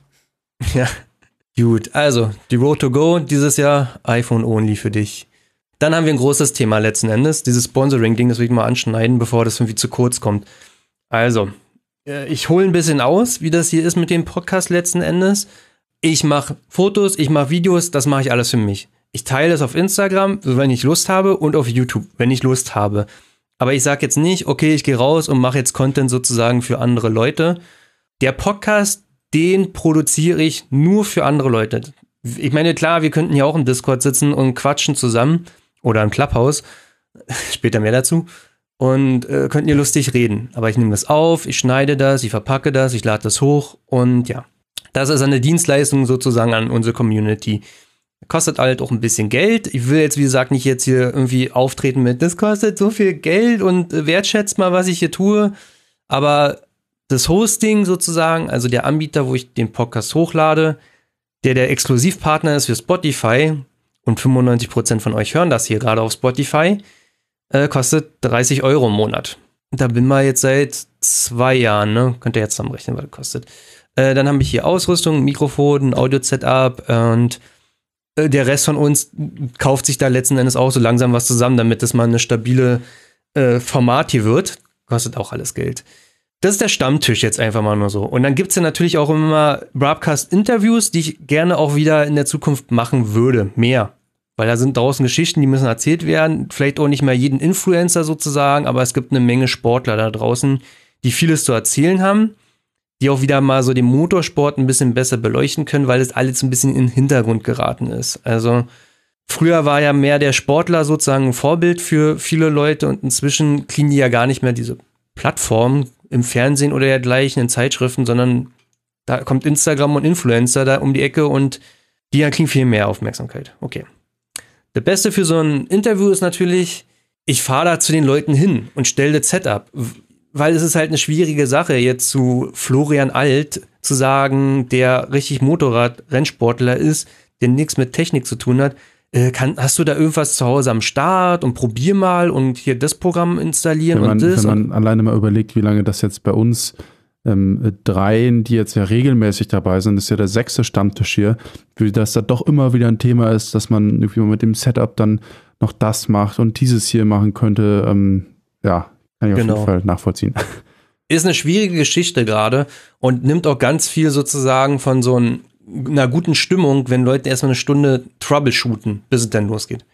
Ja, gut. Also, die Road to Go dieses Jahr, iPhone only für dich. Dann haben wir ein großes Thema letzten Endes, dieses Sponsoring-Ding, das will ich mal anschneiden, bevor das irgendwie zu kurz kommt. Also, ich hole ein bisschen aus, wie das hier ist mit dem Podcast letzten Endes. Ich mache Fotos, ich mache Videos, das mache ich alles für mich. Ich teile es auf Instagram, wenn ich Lust habe, und auf YouTube, wenn ich Lust habe. Aber ich sage jetzt nicht, okay, ich gehe raus und mache jetzt Content sozusagen für andere Leute. Der Podcast, den produziere ich nur für andere Leute. Ich meine, klar, wir könnten hier auch im Discord sitzen und quatschen zusammen oder im Clubhouse, später mehr dazu, und äh, könnten hier lustig reden. Aber ich nehme das auf, ich schneide das, ich verpacke das, ich lade das hoch und ja, das ist eine Dienstleistung sozusagen an unsere Community. Kostet halt auch ein bisschen Geld. Ich will jetzt, wie gesagt, nicht jetzt hier irgendwie auftreten mit, das kostet so viel Geld und äh, wertschätzt mal, was ich hier tue, aber das Hosting sozusagen, also der Anbieter, wo ich den Podcast hochlade, der der Exklusivpartner ist für Spotify und fünfundneunzig Prozent von euch hören das hier gerade auf Spotify, äh, kostet dreißig Euro im Monat. Da bin wir jetzt seit zwei Jahren, ne? Könnt ihr jetzt zusammenrechnen, was das kostet. Äh, dann habe ich hier Ausrüstung, Mikrofon, Audio-Setup und äh, der Rest von uns kauft sich da letzten Endes auch so langsam was zusammen, damit das mal eine stabile äh, Format hier wird. Kostet auch alles Geld. Das ist der Stammtisch jetzt einfach mal nur so. Und dann gibt es ja natürlich auch immer Broadcast-Interviews, die ich gerne auch wieder in der Zukunft machen würde. Mehr. Weil da sind draußen Geschichten, die müssen erzählt werden. Vielleicht auch nicht mehr jeden Influencer sozusagen, aber es gibt eine Menge Sportler da draußen, die vieles zu erzählen haben, die auch wieder mal so den Motorsport ein bisschen besser beleuchten können, weil das alles ein bisschen in den Hintergrund geraten ist. Also früher war ja mehr der Sportler sozusagen ein Vorbild für viele Leute und inzwischen kriegen die ja gar nicht mehr diese Plattform im Fernsehen oder dergleichen, in Zeitschriften, sondern da kommt Instagram und Influencer da um die Ecke und die kriegen viel mehr Aufmerksamkeit. Okay. Das Beste für so ein Interview ist natürlich, ich fahre da zu den Leuten hin und stelle das Setup, weil es ist halt eine schwierige Sache, jetzt zu Florian Alt zu sagen, der richtig Motorrad-Rennsportler ist, der nichts mit Technik zu tun hat. Äh, kann, hast du da irgendwas zu Hause am Start und probier mal und hier das Programm installieren wenn man, und das? Wenn man alleine mal überlegt, wie lange das jetzt bei uns ähm, dreien, die jetzt ja regelmäßig dabei sind, ist ja der sechste Stammtisch hier, wie das da doch immer wieder ein Thema ist, dass man irgendwie mit dem Setup dann noch das macht und dieses hier machen könnte. Ähm, ja, kann ich auf genau. jeden Fall nachvollziehen. Ist eine schwierige Geschichte gerade und nimmt auch ganz viel sozusagen von so ein einer guten Stimmung, wenn Leute erstmal eine Stunde troubleshooten, bis es dann losgeht.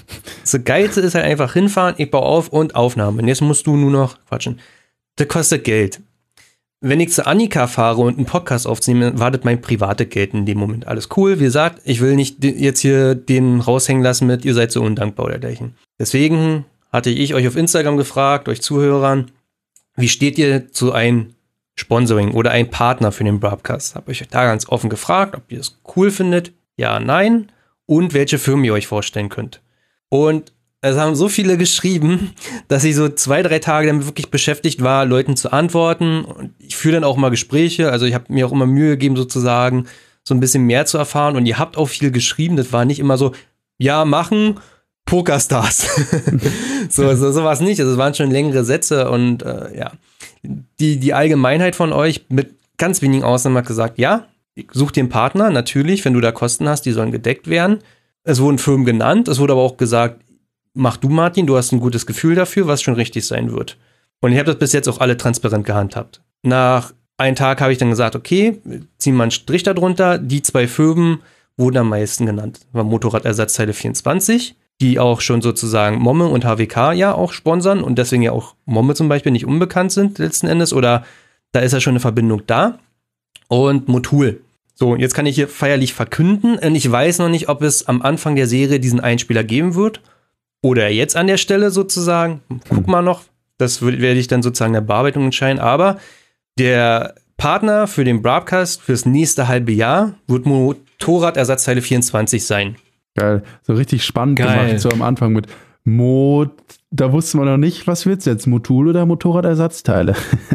Das Geilste ist halt einfach hinfahren, ich baue auf und Aufnahme. Und jetzt musst du nur noch quatschen. Das kostet Geld. Wenn ich zu Annika fahre und einen Podcast aufnehme, wartet mein privates Geld in dem Moment. Alles cool, wie gesagt, ich will nicht jetzt hier den raushängen lassen mit, ihr seid so undankbar oder dergleichen. Deswegen hatte ich euch auf Instagram gefragt, euch Zuhörern, wie steht ihr zu einem Sponsoring oder ein Partner für den Broadcast? Habe ich euch da ganz offen gefragt, ob ihr es cool findet, ja, nein, und welche Firmen ihr euch vorstellen könnt. Und es haben so viele geschrieben, dass ich so zwei, drei Tage damit wirklich beschäftigt war, Leuten zu antworten. Und ich führe dann auch mal Gespräche, also ich habe mir auch immer Mühe gegeben, sozusagen so ein bisschen mehr zu erfahren. Und ihr habt auch viel geschrieben, das war nicht immer so, ja, machen, Pokerstars. so, so, so war es nicht, also es waren schon längere Sätze und äh, ja. Die, die Allgemeinheit von euch mit ganz wenigen Ausnahmen hat gesagt, ja, such dir einen Partner, natürlich, wenn du da Kosten hast, die sollen gedeckt werden. Es wurden Firmen genannt, es wurde aber auch gesagt, mach du, Martin, du hast ein gutes Gefühl dafür, was schon richtig sein wird. Und ich habe das bis jetzt auch alle transparent gehandhabt. Nach einen Tag habe ich dann gesagt, okay, ziehen wir einen Strich darunter. Die zwei Firmen wurden am meisten genannt. War Motorradersatzteile vierundzwanzig, die auch schon sozusagen Momme und H W K ja auch sponsern und deswegen ja auch Momme zum Beispiel nicht unbekannt sind letzten Endes oder da ist ja schon eine Verbindung da. Und Motul. So, jetzt kann ich hier feierlich verkünden und ich weiß noch nicht, ob es am Anfang der Serie diesen Einspieler geben wird oder jetzt an der Stelle sozusagen. Guck mal noch, das werde ich dann sozusagen in der Bearbeitung entscheiden, aber der Partner für den Broadcast fürs nächste halbe Jahr wird Motorradersatzteile vierundzwanzig sein. Geil, so richtig spannend Geil. gemacht, so am Anfang mit Mo, da wusste man noch nicht, was wird's jetzt, Motul oder Motorradersatzteile?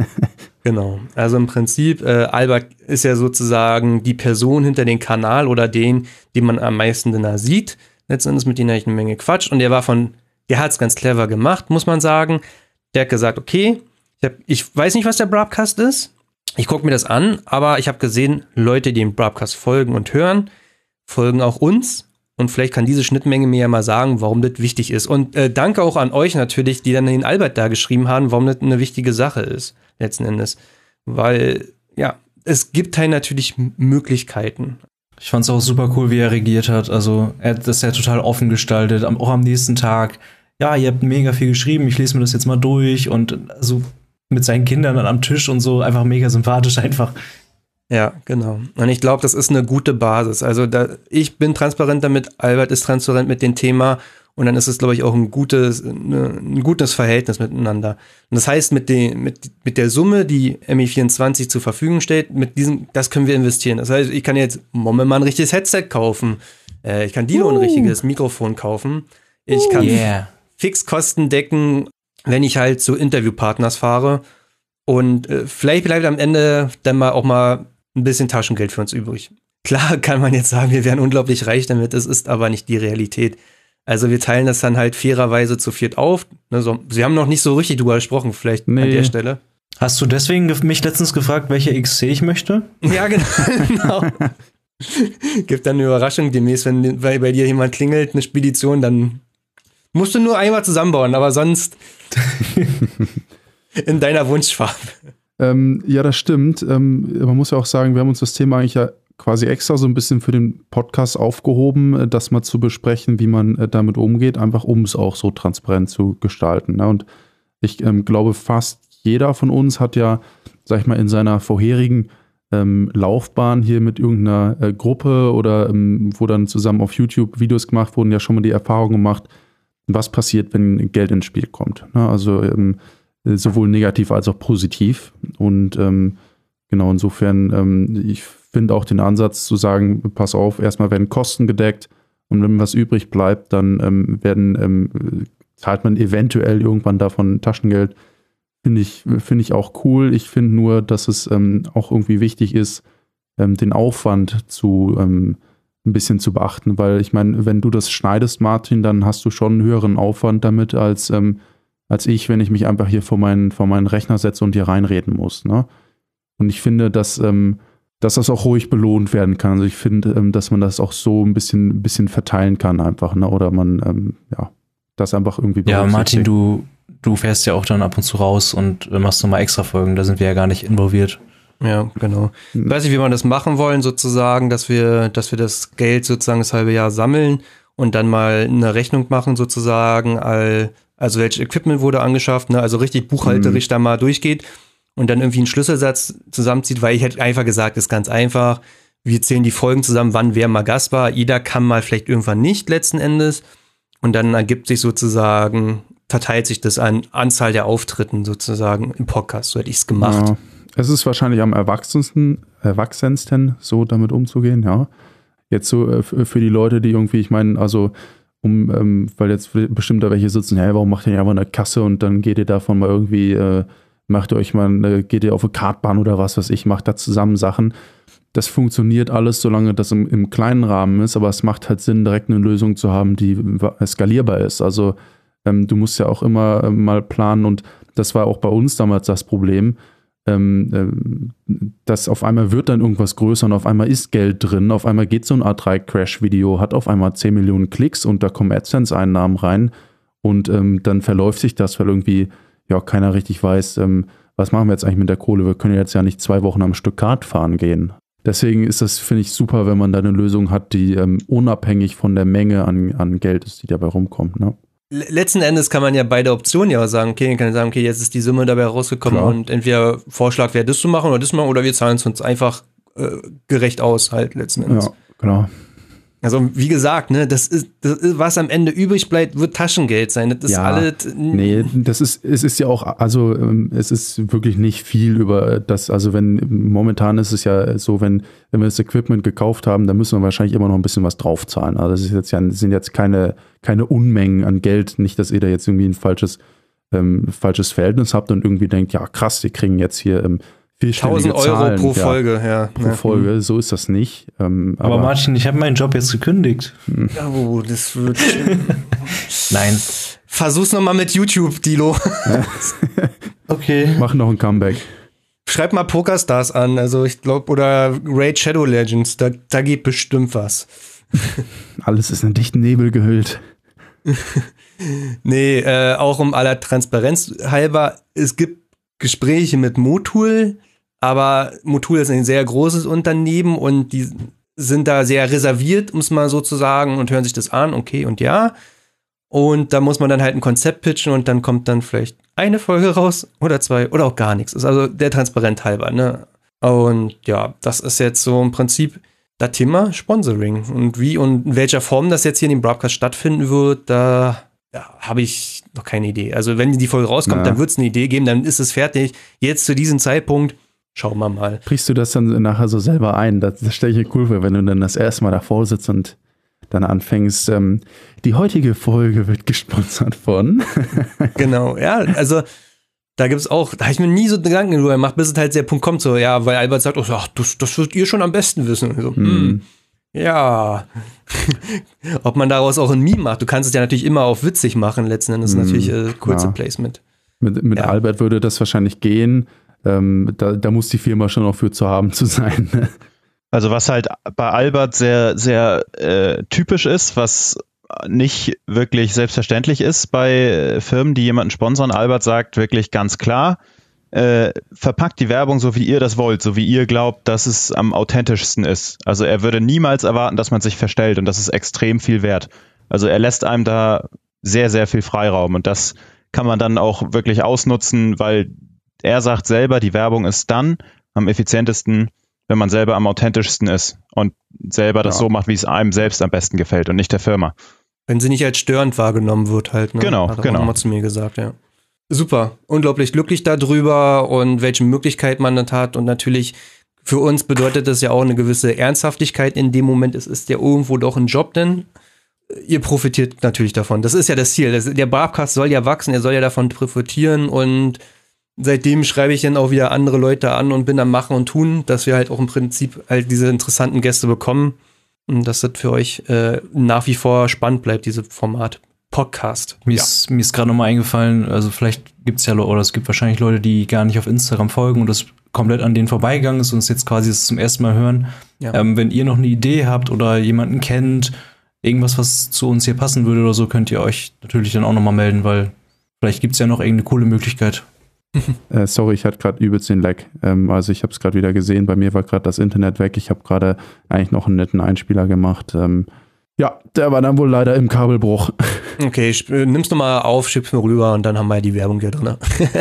Genau, also im Prinzip, äh, Albert ist ja sozusagen die Person hinter dem Kanal oder den, den man am meisten da sieht. Letzten Endes mit denen habe ich eine Menge Quatsch und der war von, der hat es ganz clever gemacht, muss man sagen. Der hat gesagt, okay, ich, hab, ich weiß nicht, was der Broadcast ist, ich gucke mir das an, aber ich habe gesehen, Leute, die dem Broadcast folgen und hören, folgen auch uns. Und vielleicht kann diese Schnittmenge mir ja mal sagen, warum das wichtig ist. Und äh, danke auch an euch natürlich, die dann den Albert da geschrieben haben, warum das eine wichtige Sache ist, letzten Endes. Weil, ja, es gibt halt natürlich Möglichkeiten. Ich fand's auch super cool, wie er reagiert hat. Also, er hat das ja total offen gestaltet. Auch am nächsten Tag. Ja, ihr habt mega viel geschrieben, ich lese mir das jetzt mal durch. Und so mit seinen Kindern dann am Tisch und so, einfach mega sympathisch einfach. Ja, genau. Und ich glaube, das ist eine gute Basis. Also da, ich bin transparent damit, Albert ist transparent mit dem Thema und dann ist es, glaube ich, auch ein gutes, eine, ein gutes Verhältnis miteinander. Und das heißt, mit, den, mit, mit der Summe, die M I vierundzwanzig zur Verfügung steht, mit diesem, das können wir investieren. Das heißt, ich kann jetzt Momme mal ein richtiges Headset kaufen. Äh, ich kann Dilo uh. ein richtiges Mikrofon kaufen. Ich kann yeah. Fixkosten decken, wenn ich halt zu Interviewpartners fahre. Und äh, vielleicht bleibt am Ende dann mal auch mal ein bisschen Taschengeld für uns übrig. Klar kann man jetzt sagen, wir wären unglaublich reich damit, es ist aber nicht die Realität. Also wir teilen das dann halt fairerweise zu viert auf. Also, Sie haben noch nicht so richtig drüber gesprochen, vielleicht nee. an der Stelle. Hast du deswegen mich letztens gefragt, welche X C ich möchte? Ja, genau. Gibt dann eine Überraschung demnächst, wenn bei, bei dir jemand klingelt, eine Spedition, dann musst du nur einmal zusammenbauen, aber sonst in deiner Wunschfarbe. Ähm, ja, das stimmt. Ähm, man muss ja auch sagen, wir haben uns das Thema eigentlich ja quasi extra so ein bisschen für den Podcast aufgehoben, das mal zu besprechen, wie man äh, damit umgeht, einfach um es auch so transparent zu gestalten. Ne? Und ich ähm, glaube, fast jeder von uns hat ja, sag ich mal, in seiner vorherigen ähm, Laufbahn hier mit irgendeiner äh, Gruppe oder ähm, wo dann zusammen auf YouTube Videos gemacht wurden, ja schon mal die Erfahrung gemacht, was passiert, wenn Geld ins Spiel kommt. Ne? Also ähm, sowohl negativ als auch positiv. Und ähm, genau, insofern, ähm, ich finde auch den Ansatz zu sagen, pass auf, erstmal werden Kosten gedeckt und wenn was übrig bleibt, dann ähm, werden ähm, zahlt man eventuell irgendwann davon Taschengeld. Finde ich, finde ich auch cool. Ich finde nur, dass es ähm, auch irgendwie wichtig ist, ähm, den Aufwand zu ähm, ein bisschen zu beachten, weil ich meine, wenn du das schneidest, Martin, dann hast du schon einen höheren Aufwand damit als ähm, als ich, wenn ich mich einfach hier vor meinen, vor meinen Rechner setze und hier reinreden muss. Ne? Und ich finde, dass, ähm, dass das auch ruhig belohnt werden kann. Also ich finde, ähm, dass man das auch so ein bisschen, ein bisschen verteilen kann einfach. Ne? Oder man, ähm, ja, das einfach irgendwie Ja, Martin, du, du fährst ja auch dann ab und zu raus und äh, machst nochmal extra Folgen. Da sind wir ja gar nicht involviert. Ja, genau. Ich weiß nicht, wie wir das machen wollen, sozusagen, dass wir, dass wir das Geld sozusagen das halbe Jahr sammeln und dann mal eine Rechnung machen, sozusagen, all Also welches Equipment wurde angeschafft, ne? Also richtig buchhalterisch mhm. da mal durchgeht und dann irgendwie einen Schlüsselsatz zusammenzieht, weil ich hätte einfach gesagt, ist ganz einfach, wir zählen die Folgen zusammen, wann wer mal Gast war, jeder kann mal vielleicht irgendwann nicht letzten Endes und dann ergibt sich sozusagen, verteilt sich das an Anzahl der Auftritten sozusagen im Podcast, so hätte ich es gemacht. Ja, es ist wahrscheinlich am erwachsensten, erwachsensten so damit umzugehen, ja. Jetzt so äh, für die Leute, die irgendwie, ich meine, also Um, ähm, weil jetzt bestimmt da welche sitzen, hey, warum macht ihr nicht einfach eine Kasse und dann geht ihr davon mal irgendwie, äh, macht ihr euch mal, äh, geht ihr auf eine Kartbahn oder was weiß ich, macht da zusammen Sachen. Das funktioniert alles, solange das im, im kleinen Rahmen ist, aber es macht halt Sinn, direkt eine Lösung zu haben, die skalierbar ist. Also ähm, du musst ja auch immer äh, mal planen und das war auch bei uns damals das Problem, Ähm, äh, dass auf einmal wird dann irgendwas größer und auf einmal ist Geld drin, auf einmal geht so ein A drei Crash-Video, hat auf einmal zehn Millionen Klicks und da kommen AdSense-Einnahmen rein und ähm, dann verläuft sich das, weil irgendwie ja keiner richtig weiß, ähm, was machen wir jetzt eigentlich mit der Kohle? Wir können jetzt ja nicht zwei Wochen am Stück Kart fahren gehen. Deswegen ist das, finde ich, super, wenn man da eine Lösung hat, die ähm, unabhängig von der Menge an, an Geld ist, die dabei rumkommt. Ne? Letzten Endes kann man ja beide Optionen ja sagen, okay, man kann sagen, okay, jetzt ist die Summe dabei rausgekommen Klar. und entweder Vorschlag wäre das zu machen oder das zu machen oder wir zahlen es uns einfach äh, gerecht aus halt letzten Endes. Ja, genau. Also wie gesagt, ne, das ist, das ist, was am Ende übrig bleibt, wird Taschengeld sein. Das ist ja, alles. Nee, das ist, es ist ja auch, also es ist wirklich nicht viel über das, also wenn, momentan ist es ja so, wenn, wenn wir das Equipment gekauft haben, dann müssen wir wahrscheinlich immer noch ein bisschen was draufzahlen. Also das ist jetzt ja, sind jetzt keine, keine Unmengen an Geld, nicht, dass ihr da jetzt irgendwie ein falsches, ähm, falsches Verhältnis habt und irgendwie denkt, ja krass, die kriegen jetzt hier ähm, tausend Euro Zahlen, pro ja, Folge, ja. Pro ja. Folge, so ist das nicht. Ähm, aber, aber Martin, ich habe meinen Job jetzt gekündigt. Oh, das wird. Nein. Versuch's nochmal mit YouTube, Dilo. Okay. Mach noch ein Comeback. Schreib mal Pokerstars an, also ich glaube, oder Raid Shadow Legends, da, da geht bestimmt was. Alles ist in dichten Nebel gehüllt. Nee, äh, auch um aller Transparenz halber, es gibt Gespräche mit Motul, aber Motul ist ein sehr großes Unternehmen und die sind da sehr reserviert, um es mal so zu sagen, und hören sich das an, okay und ja. Und da muss man dann halt ein Konzept pitchen und dann kommt dann vielleicht eine Folge raus oder zwei oder auch gar nichts. Ist also der Transparent halber, ne? Und ja, das ist jetzt so im Prinzip das Thema Sponsoring. Und wie und in welcher Form das jetzt hier in dem Broadcast stattfinden wird, da Ja, habe ich noch keine Idee. Also wenn die Folge rauskommt, ja. dann wird es eine Idee geben, dann ist es fertig. Jetzt zu diesem Zeitpunkt, schauen wir mal. Brichst du das dann nachher so selber ein? Das, das stelle ich mir cool vor, wenn du dann das erste Mal davor sitzt und dann anfängst, ähm, die heutige Folge wird gesponsert von. Genau, ja, also da gibt es auch, da habe ich mir nie so Gedanken drüber gemacht, bis es halt der Punkt kommt, so, ja, weil Albert sagt, oh, ach, das, das würdet ihr schon am besten wissen. So, hm. Hm. Ja, ob man daraus auch ein Meme macht. Du kannst es ja natürlich immer auf witzig machen, letzten Endes mm, natürlich äh, kurze ja. Placement. Mit, mit ja. Albert würde das wahrscheinlich gehen. Ähm, da, da muss die Firma schon auch für zu haben zu sein. Also was halt bei Albert sehr, sehr äh, typisch ist, was nicht wirklich selbstverständlich ist bei Firmen, die jemanden sponsern. Albert sagt wirklich ganz klar, Äh, verpackt die Werbung so, wie ihr das wollt, so wie ihr glaubt, dass es am authentischsten ist. Also er würde niemals erwarten, dass man sich verstellt und das ist extrem viel wert. Also er lässt einem da sehr, sehr viel Freiraum und das kann man dann auch wirklich ausnutzen, weil er sagt selber, die Werbung ist dann am effizientesten, wenn man selber am authentischsten ist und selber das ja. so macht, wie es einem selbst am besten gefällt und nicht der Firma. Wenn sie nicht als störend wahrgenommen wird halt. Ne? Genau, Hat er genau. auch mal zu mir gesagt, ja. Super, unglaublich glücklich darüber und welche Möglichkeit man das hat und natürlich für uns bedeutet das ja auch eine gewisse Ernsthaftigkeit in dem Moment, es ist ja irgendwo doch ein Job, denn ihr profitiert natürlich davon, das ist ja das Ziel, das, der Barbcast soll ja wachsen, er soll ja davon profitieren und seitdem schreibe ich dann auch wieder andere Leute an und bin am Machen und Tun, dass wir halt auch im Prinzip halt diese interessanten Gäste bekommen und dass das für euch äh, nach wie vor spannend bleibt, dieses Format. Podcast. Mir ja. ist, mir ist gerade nochmal eingefallen, also vielleicht gibt es ja, oder es gibt wahrscheinlich Leute, die gar nicht auf Instagram folgen und das komplett an denen vorbeigegangen ist und es jetzt quasi das zum ersten Mal hören. Ja. Ähm, wenn ihr noch eine Idee habt oder jemanden kennt, irgendwas, was zu uns hier passen würde oder so, könnt ihr euch natürlich dann auch nochmal melden, weil vielleicht gibt es ja noch irgendeine coole Möglichkeit. äh, sorry, ich hatte gerade übelst den Lag. Ähm, also ich habe es gerade wieder gesehen, bei mir war gerade das Internet weg. Ich habe gerade eigentlich noch einen netten Einspieler gemacht. Ähm, Ja, der war dann wohl leider im Kabelbruch. Okay, sp- nimm's nochmal auf, schieb's mir rüber und dann haben wir die Werbung hier drin.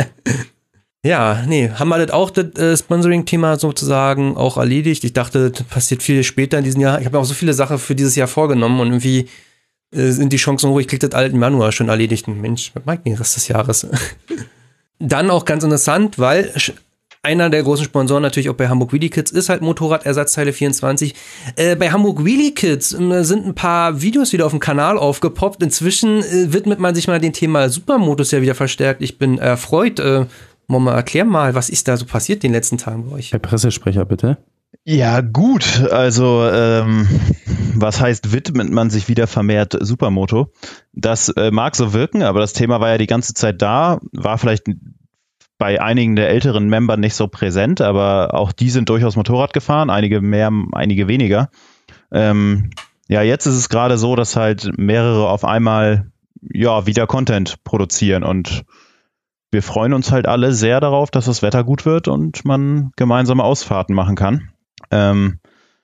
Ja, nee, haben wir das auch, das äh, Sponsoring-Thema sozusagen auch erledigt. Ich dachte, das passiert viel später in diesem Jahr. Ich habe mir auch so viele Sachen für dieses Jahr vorgenommen und irgendwie äh, sind die Chancen hoch, ich krieg das alt im Januar schon erledigt. Mensch, was meint den Rest des Jahres? Dann auch ganz interessant, weil einer der großen Sponsoren natürlich auch bei Hamburg Wheelie Kids ist halt Motorradersatzteile vierundzwanzig. Äh, bei Hamburg Wheelie Kids äh, sind ein paar Videos wieder auf dem Kanal aufgepoppt. Inzwischen äh, widmet man sich mal dem Thema Supermotos ja wieder verstärkt. Ich bin erfreut. Äh, Mama, erklär mal, was ist da so passiert in den letzten Tagen bei euch? Herr Pressesprecher, bitte. Ja, gut. Also, ähm, was heißt, widmet man sich wieder vermehrt Supermoto? Das äh, mag so wirken, aber das Thema war ja die ganze Zeit da, war vielleicht bei einigen der älteren Member nicht so präsent, aber auch die sind durchaus Motorrad gefahren, einige mehr, einige weniger. Ähm, ja, jetzt ist es gerade so, dass halt mehrere auf einmal ja wieder Content produzieren und wir freuen uns halt alle sehr darauf, dass das Wetter gut wird und man gemeinsame Ausfahrten machen kann. Ähm,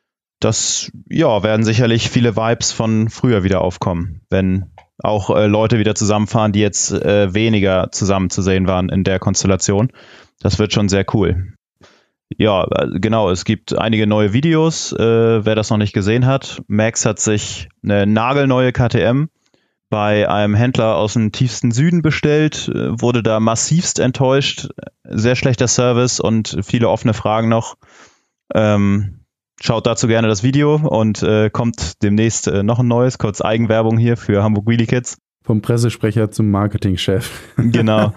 das, ja, werden sicherlich viele Vibes von früher wieder aufkommen, wenn auch äh, Leute wieder zusammenfahren, die jetzt äh, weniger zusammen zu sehen waren in der Konstellation. Das wird schon sehr cool. Ja, genau, es gibt einige neue Videos, äh, wer das noch nicht gesehen hat. Max hat sich eine nagelneue K T M bei einem Händler aus dem tiefsten Süden bestellt, äh, wurde da massivst enttäuscht. Sehr schlechter Service und viele offene Fragen noch. Ähm, schaut dazu gerne das Video und äh, kommt demnächst äh, noch ein neues, kurz Eigenwerbung hier für Hamburg Wheelie Kids. Vom Pressesprecher zum Marketingchef. Genau.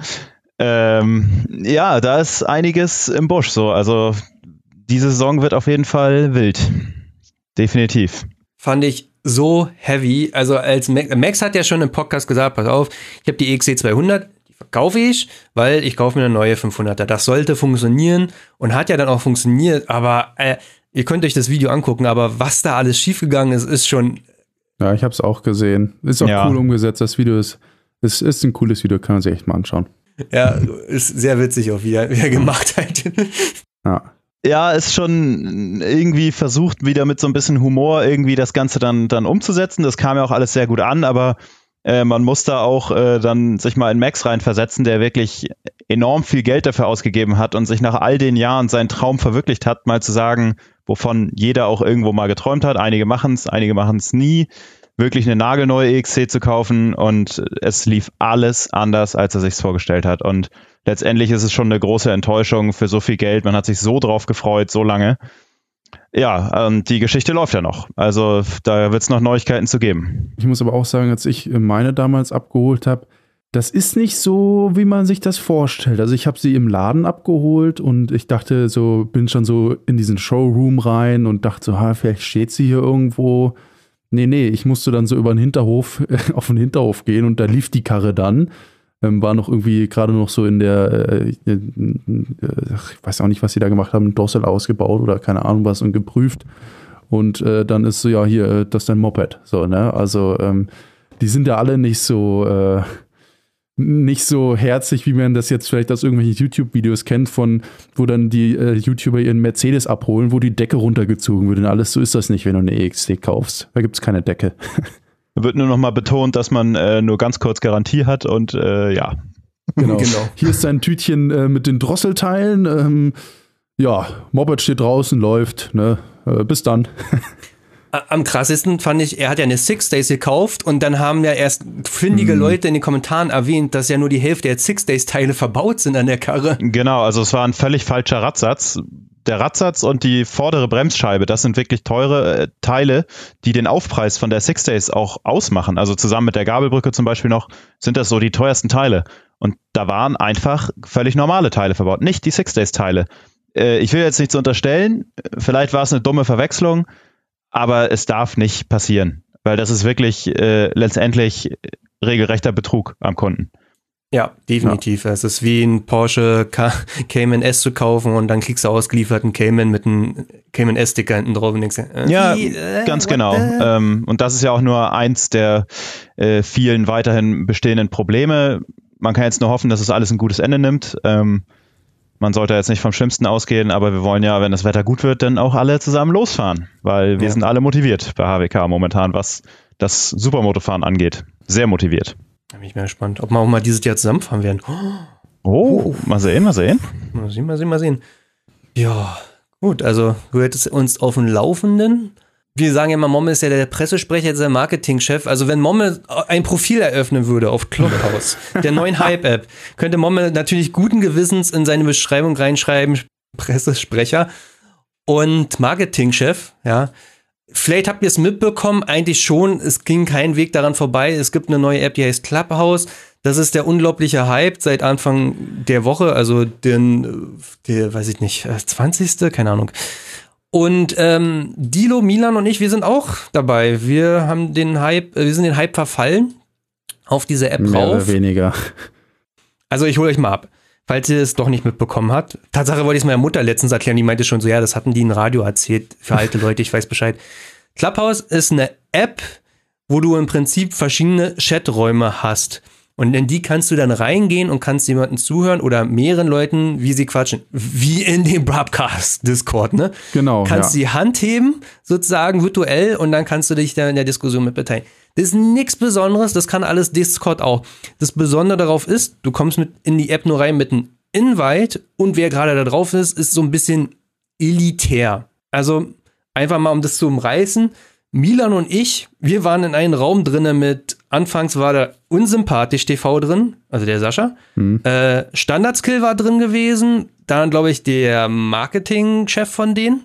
Ähm, ja, da ist einiges im Busch so. Also diese Saison wird auf jeden Fall wild. Definitiv. Fand ich so heavy. Also als Max, Max hat ja schon im Podcast gesagt, pass auf, ich habe die E X C zweihundert, die verkaufe ich, weil ich kaufe mir eine neue fünfhunderter. Das sollte funktionieren und hat ja dann auch funktioniert. Aber äh, ihr könnt euch das Video angucken, aber was da alles schiefgegangen ist, ist schon... Ja, ich habe es auch gesehen. Ist auch ja. cool umgesetzt. Das Video ist, ist, ist ein cooles Video, kann man sich echt mal anschauen. Ja, ist sehr witzig auch, wie er, wie er gemacht hat. Ja. Ja, ist schon irgendwie versucht, wieder mit so ein bisschen Humor irgendwie das Ganze dann, dann umzusetzen. Das kam ja auch alles sehr gut an, aber äh, man muss da auch äh, dann sich mal in Max reinversetzen, der wirklich enorm viel Geld dafür ausgegeben hat und sich nach all den Jahren seinen Traum verwirklicht hat, mal zu sagen, wovon jeder auch irgendwo mal geträumt hat. Einige machen es, einige machen es nie. Wirklich eine nagelneue E X C zu kaufen und es lief alles anders, als er sich vorgestellt hat. Und letztendlich ist es schon eine große Enttäuschung für so viel Geld. Man hat sich so drauf gefreut, so lange. Ja, und die Geschichte läuft ja noch. Also da wird es noch Neuigkeiten zu geben. Ich muss aber auch sagen, als ich meine damals abgeholt habe, das ist nicht so, wie man sich das vorstellt. Also ich habe sie im Laden abgeholt und ich dachte so, bin schon so in diesen Showroom rein und dachte so, ha, vielleicht steht sie hier irgendwo. Nee, nee, ich musste dann so über den Hinterhof, äh, auf den Hinterhof gehen und da lief die Karre dann. Ähm, war noch irgendwie gerade noch so in der, äh, äh, ich weiß auch nicht, was sie da gemacht haben, Dossel ausgebaut oder keine Ahnung was und geprüft. Und äh, dann ist so, ja, hier, das ist dein Moped. So, ne? Also, ähm, die sind ja alle nicht so, äh, nicht so herzlich, wie man das jetzt vielleicht aus irgendwelchen YouTube-Videos kennt, von wo dann die äh, YouTuber ihren Mercedes abholen, wo die Decke runtergezogen wird und alles. So ist das nicht, wenn du eine E X C kaufst. Da gibt es keine Decke. Wird nur noch mal betont, dass man äh, nur ganz kurz Garantie hat und äh, ja. Genau. genau. Hier ist ein Tütchen äh, mit den Drosselteilen. Ähm, ja, Moped steht draußen, läuft. Ne? Äh, bis dann. Am krassesten fand ich, er hat ja eine Six Days gekauft und dann haben ja erst findige mhm. Leute in den Kommentaren erwähnt, dass ja nur die Hälfte der Six Days Teile verbaut sind an der Karre. Genau, also es war ein völlig falscher Radsatz. Der Radsatz und die vordere Bremsscheibe, das sind wirklich teure äh, Teile, die den Aufpreis von der Six Days auch ausmachen. Also zusammen mit der Gabelbrücke zum Beispiel noch, sind das so die teuersten Teile. Und da waren einfach völlig normale Teile verbaut, nicht die Six Days Teile. Äh, ich will jetzt nichts unterstellen, vielleicht war es eine dumme Verwechslung, aber es darf nicht passieren, weil das ist wirklich äh, letztendlich regelrechter Betrug am Kunden. Ja, definitiv. Ja. Es ist wie ein Porsche K- Cayman S zu kaufen und dann kriegst du ausgeliefert einen Cayman mit einem Cayman S-Sticker hinten drauf und denkst, äh, ja, wie, äh, ganz genau. Ähm, und das ist ja auch nur eins der äh, vielen weiterhin bestehenden Probleme. Man kann jetzt nur hoffen, dass es alles ein gutes Ende nimmt. Ähm, Man sollte jetzt nicht vom Schlimmsten ausgehen, aber wir wollen ja, wenn das Wetter gut wird, dann auch alle zusammen losfahren, weil wir ja. sind alle motiviert bei H W K momentan, was das Supermotofahren angeht. Sehr motiviert. Da bin ich mal gespannt, ob wir auch mal dieses Jahr zusammenfahren werden. Oh, oh. mal sehen, mal sehen. Mal sehen, mal sehen, mal sehen. Ja, gut, also du hättest uns auf dem Laufenden. Wir sagen ja immer, Momme ist ja der Pressesprecher, jetzt der Marketingchef. Also wenn Momme ein Profil eröffnen würde auf Clubhouse, der neuen Hype-App, könnte Momme natürlich guten Gewissens in seine Beschreibung reinschreiben, Pressesprecher und Marketingchef, ja. Vielleicht habt ihr es mitbekommen, eigentlich schon, es ging kein Weg daran vorbei. Es gibt eine neue App, die heißt Clubhouse. Das ist der unglaubliche Hype seit Anfang der Woche, also den, der, weiß ich nicht, zwanzigste Keine Ahnung. Und ähm, Dilo, Milan und ich, wir sind auch dabei. Wir haben den Hype, wir sind den Hype verfallen auf diese App Mehr rauf. Oder weniger. Also ich hole euch mal ab, falls ihr es doch nicht mitbekommen habt. Tatsache wollte ich es meiner Mutter letztens erklären, die meinte schon so, ja, das hatten die im Radio erzählt, für alte Leute, ich weiß Bescheid. Clubhouse ist eine App, wo du im Prinzip verschiedene Chaträume hast. Und in die kannst du dann reingehen und kannst jemandem zuhören oder mehreren Leuten, wie sie quatschen. Wie in dem Broadcast-Discord, ne? Genau. Kannst ja. die Hand heben, sozusagen virtuell, und dann kannst du dich da in der Diskussion mit beteiligen. Das ist nichts Besonderes, das kann alles Discord auch. Das Besondere darauf ist, du kommst mit in die App nur rein mit einem Invite und wer gerade da drauf ist, ist so ein bisschen elitär. Also einfach mal, um das zu umreißen, Milan und ich, wir waren in einem Raum drinne mit, anfangs war da Unsympathisch T V drin, also der Sascha, mhm. äh, Standardskill war drin gewesen, dann glaube ich der Marketingchef von denen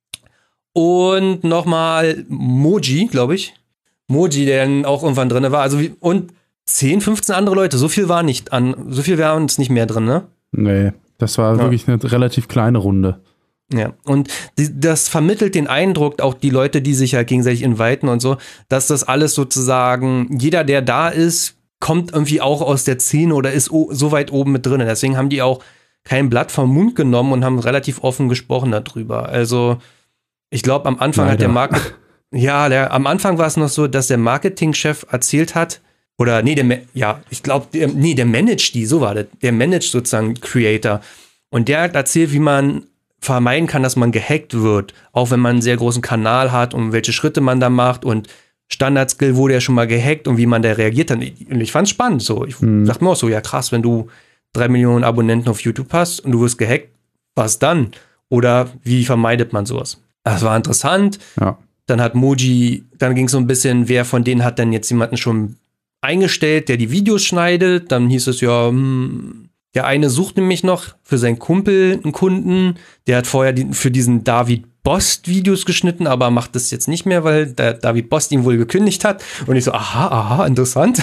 und nochmal Moji, glaube ich, Moji, der dann auch irgendwann drin war, also wie, und zehn, fünfzehn andere Leute, so viel war nicht an, so viel waren uns nicht mehr drin, ne? Nee, das war ja. wirklich eine relativ kleine Runde. Ja, und die, das vermittelt den Eindruck, auch die Leute, die sich halt gegenseitig inviten und so, dass das alles sozusagen, jeder, der da ist, kommt irgendwie auch aus der Szene oder ist o- so weit oben mit drin. Deswegen haben die auch kein Blatt vom Mund genommen und haben relativ offen gesprochen darüber. Also, ich glaube, am Anfang Leider. hat der Market, ja, der, am Anfang war es noch so, dass der Marketingchef erzählt hat, oder nee, der, ja, ich glaube, der, nee, der managt die, so war das, der managt sozusagen Creator. Und der hat erzählt, wie man vermeiden kann, dass man gehackt wird, auch wenn man einen sehr großen Kanal hat und welche Schritte man da macht und Standardskill wurde ja schon mal gehackt und wie man da reagiert hat. Und ich fand's spannend so. Ich hm. dachte mir auch so, ja krass, wenn du drei Millionen Abonnenten auf YouTube hast und du wirst gehackt, was dann? Oder wie vermeidet man sowas? Das war interessant. Ja. Dann hat Moji, dann ging es so ein bisschen, wer von denen hat denn jetzt jemanden schon eingestellt, der die Videos schneidet? Dann hieß es ja, hm, der eine sucht nämlich noch für seinen Kumpel einen Kunden. Der hat vorher die, für diesen David Bost Videos geschnitten, aber macht das jetzt nicht mehr, weil der David Bost ihn wohl gekündigt hat. Und ich so, aha, aha, interessant.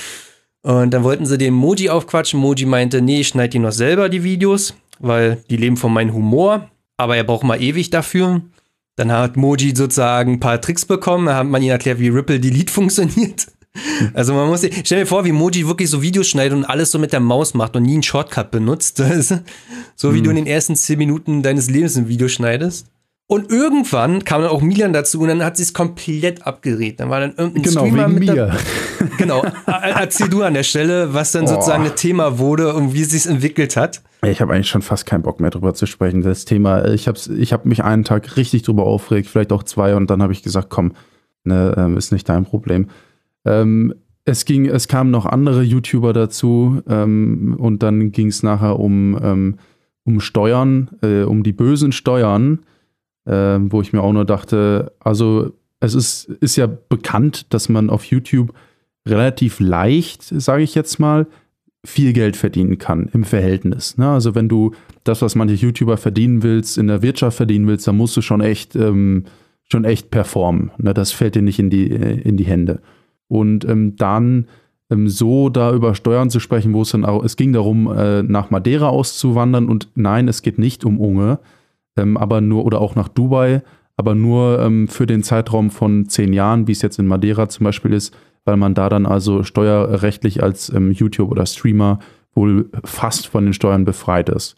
Und dann wollten sie den Moji aufquatschen. Moji meinte, nee, ich schneide die noch selber, die Videos, weil die leben von meinem Humor. Aber er braucht mal ewig dafür. Dann hat Moji sozusagen ein paar Tricks bekommen. Da hat man ihm erklärt, wie Ripple Delete funktioniert. Also man muss, stell dir vor, wie Moji wirklich so Videos schneidet und alles so mit der Maus macht und nie einen Shortcut benutzt. So wie hm. du in den ersten zehn Minuten deines Lebens ein Video schneidest. Und irgendwann kam dann auch Milan dazu und dann hat sie es komplett abgedreht. Dann war dann irgendein genau, Streamer wegen mit mir. Der, genau, erzähl du an der Stelle, was dann oh. sozusagen ein Thema wurde und wie es sich entwickelt hat. Ich habe eigentlich schon fast keinen Bock mehr drüber zu sprechen. Das Thema, ich habe ich hab mich einen Tag richtig drüber aufgeregt, vielleicht auch zwei und dann habe ich gesagt, komm, ne, ist nicht dein Problem. Ähm, es ging, es kamen noch andere YouTuber dazu ähm, und dann ging es nachher um, ähm, um Steuern, äh, um die bösen Steuern, äh, wo ich mir auch nur dachte, also es ist, ist ja bekannt, dass man auf YouTube relativ leicht, sage ich jetzt mal, viel Geld verdienen kann im Verhältnis. Ne? Also wenn du das, was manche YouTuber verdienen willst, in der Wirtschaft verdienen willst, dann musst du schon echt, ähm, schon echt performen. Ne? Das fällt dir nicht in die, in die Hände. Und ähm, dann ähm, so da über Steuern zu sprechen, wo es dann auch, es ging darum, äh, nach Madeira auszuwandern und nein, es geht nicht um Unge, ähm, aber nur, oder auch nach Dubai, aber nur ähm, für den Zeitraum von zehn Jahren, wie es jetzt in Madeira zum Beispiel ist, weil man da dann also steuerrechtlich als ähm, YouTube oder Streamer wohl fast von den Steuern befreit ist.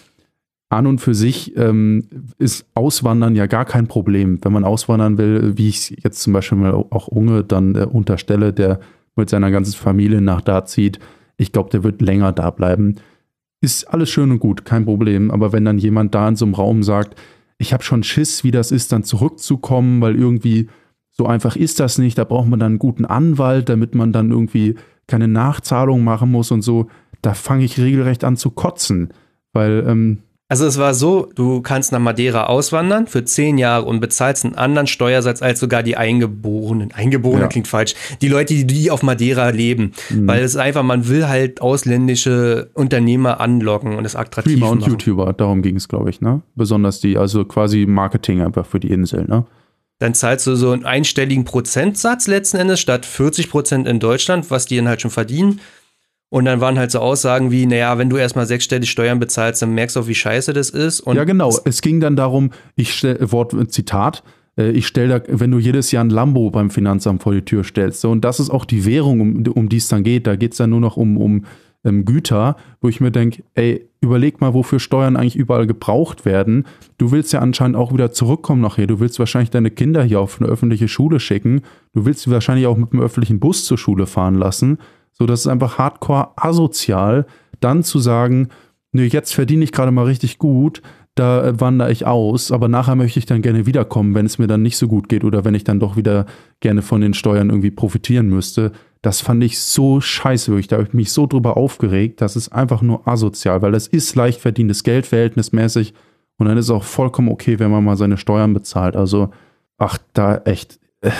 An und für sich ähm, ist Auswandern ja gar kein Problem. Wenn man auswandern will, wie ich jetzt zum Beispiel mal auch Unge dann äh, unterstelle, der mit seiner ganzen Familie nach da zieht, ich glaube, der wird länger da bleiben. Ist alles schön und gut, kein Problem. Aber wenn dann jemand da in so einem Raum sagt, ich habe schon Schiss, wie das ist, dann zurückzukommen, weil irgendwie so einfach ist das nicht, da braucht man dann einen guten Anwalt, damit man dann irgendwie keine Nachzahlung machen muss und so, da fange ich regelrecht an zu kotzen, weil ähm, Also es war so, du kannst nach Madeira auswandern für zehn Jahre und bezahlst einen anderen Steuersatz als sogar die Eingeborenen. Eingeborene ja. klingt falsch. Die Leute, die, die auf Madeira leben. Mhm. Weil es ist einfach, man will halt ausländische Unternehmer anlocken und es attraktiv Streamer und machen. YouTuber, darum ging es, glaube ich, ne? Besonders die, also quasi Marketing einfach für die Insel, ne? Dann zahlst du so einen einstelligen Prozentsatz letzten Endes statt vierzig Prozent in Deutschland, was die dann halt schon verdienen. Und dann waren halt so Aussagen wie, naja, wenn du erstmal sechsstellig Steuern bezahlst, dann merkst du auch, wie scheiße das ist. Und ja, genau. Es ging dann darum, ich stelle, Wort, Zitat, äh, ich stelle da, wenn du jedes Jahr ein Lambo beim Finanzamt vor die Tür stellst. So, und das ist auch die Währung, um, um die es dann geht. Da geht es dann nur noch um, um ähm, Güter, wo ich mir denke, ey, überleg mal, wofür Steuern eigentlich überall gebraucht werden. Du willst ja anscheinend auch wieder zurückkommen nachher. Du willst wahrscheinlich deine Kinder hier auf eine öffentliche Schule schicken. Du willst sie wahrscheinlich auch mit einem öffentlichen Bus zur Schule fahren lassen. So, das ist einfach hardcore asozial, dann zu sagen, nee, jetzt verdiene ich gerade mal richtig gut, da wandere ich aus, aber nachher möchte ich dann gerne wiederkommen, wenn es mir dann nicht so gut geht oder wenn ich dann doch wieder gerne von den Steuern irgendwie profitieren müsste. Das fand ich so scheiße, wirklich. Da habe ich mich so drüber aufgeregt, das ist einfach nur asozial, weil das ist leicht verdientes Geld verhältnismäßig und dann ist es auch vollkommen okay, wenn man mal seine Steuern bezahlt. Also, ach, da echt,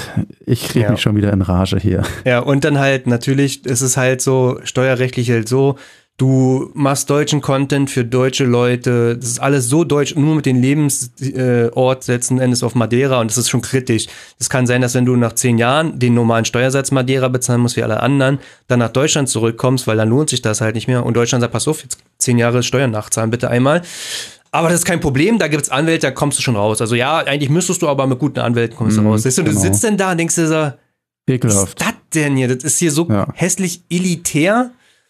ich rede ja. mich schon wieder in Rage hier. Ja, und dann halt, natürlich ist es halt so, steuerrechtlich halt so, du machst deutschen Content für deutsche Leute, das ist alles so deutsch, nur mit dem Lebensort letzten Endes auf Madeira und das ist schon kritisch. Es kann sein, dass wenn du nach zehn Jahren den normalen Steuersatz Madeira bezahlen musst wie alle anderen, dann nach Deutschland zurückkommst, weil dann lohnt sich das halt nicht mehr und Deutschland sagt, pass auf, jetzt zehn Jahre Steuern nachzahlen bitte einmal. Aber das ist kein Problem, da gibt's Anwälte, da kommst du schon raus. Also ja, eigentlich müsstest du, aber mit guten Anwälten kommst du mm, raus. Weißt du, genau. du sitzt denn da und denkst dir so, ekelhaft. was ist das denn hier? Das ist hier so ja. hässlich elitär.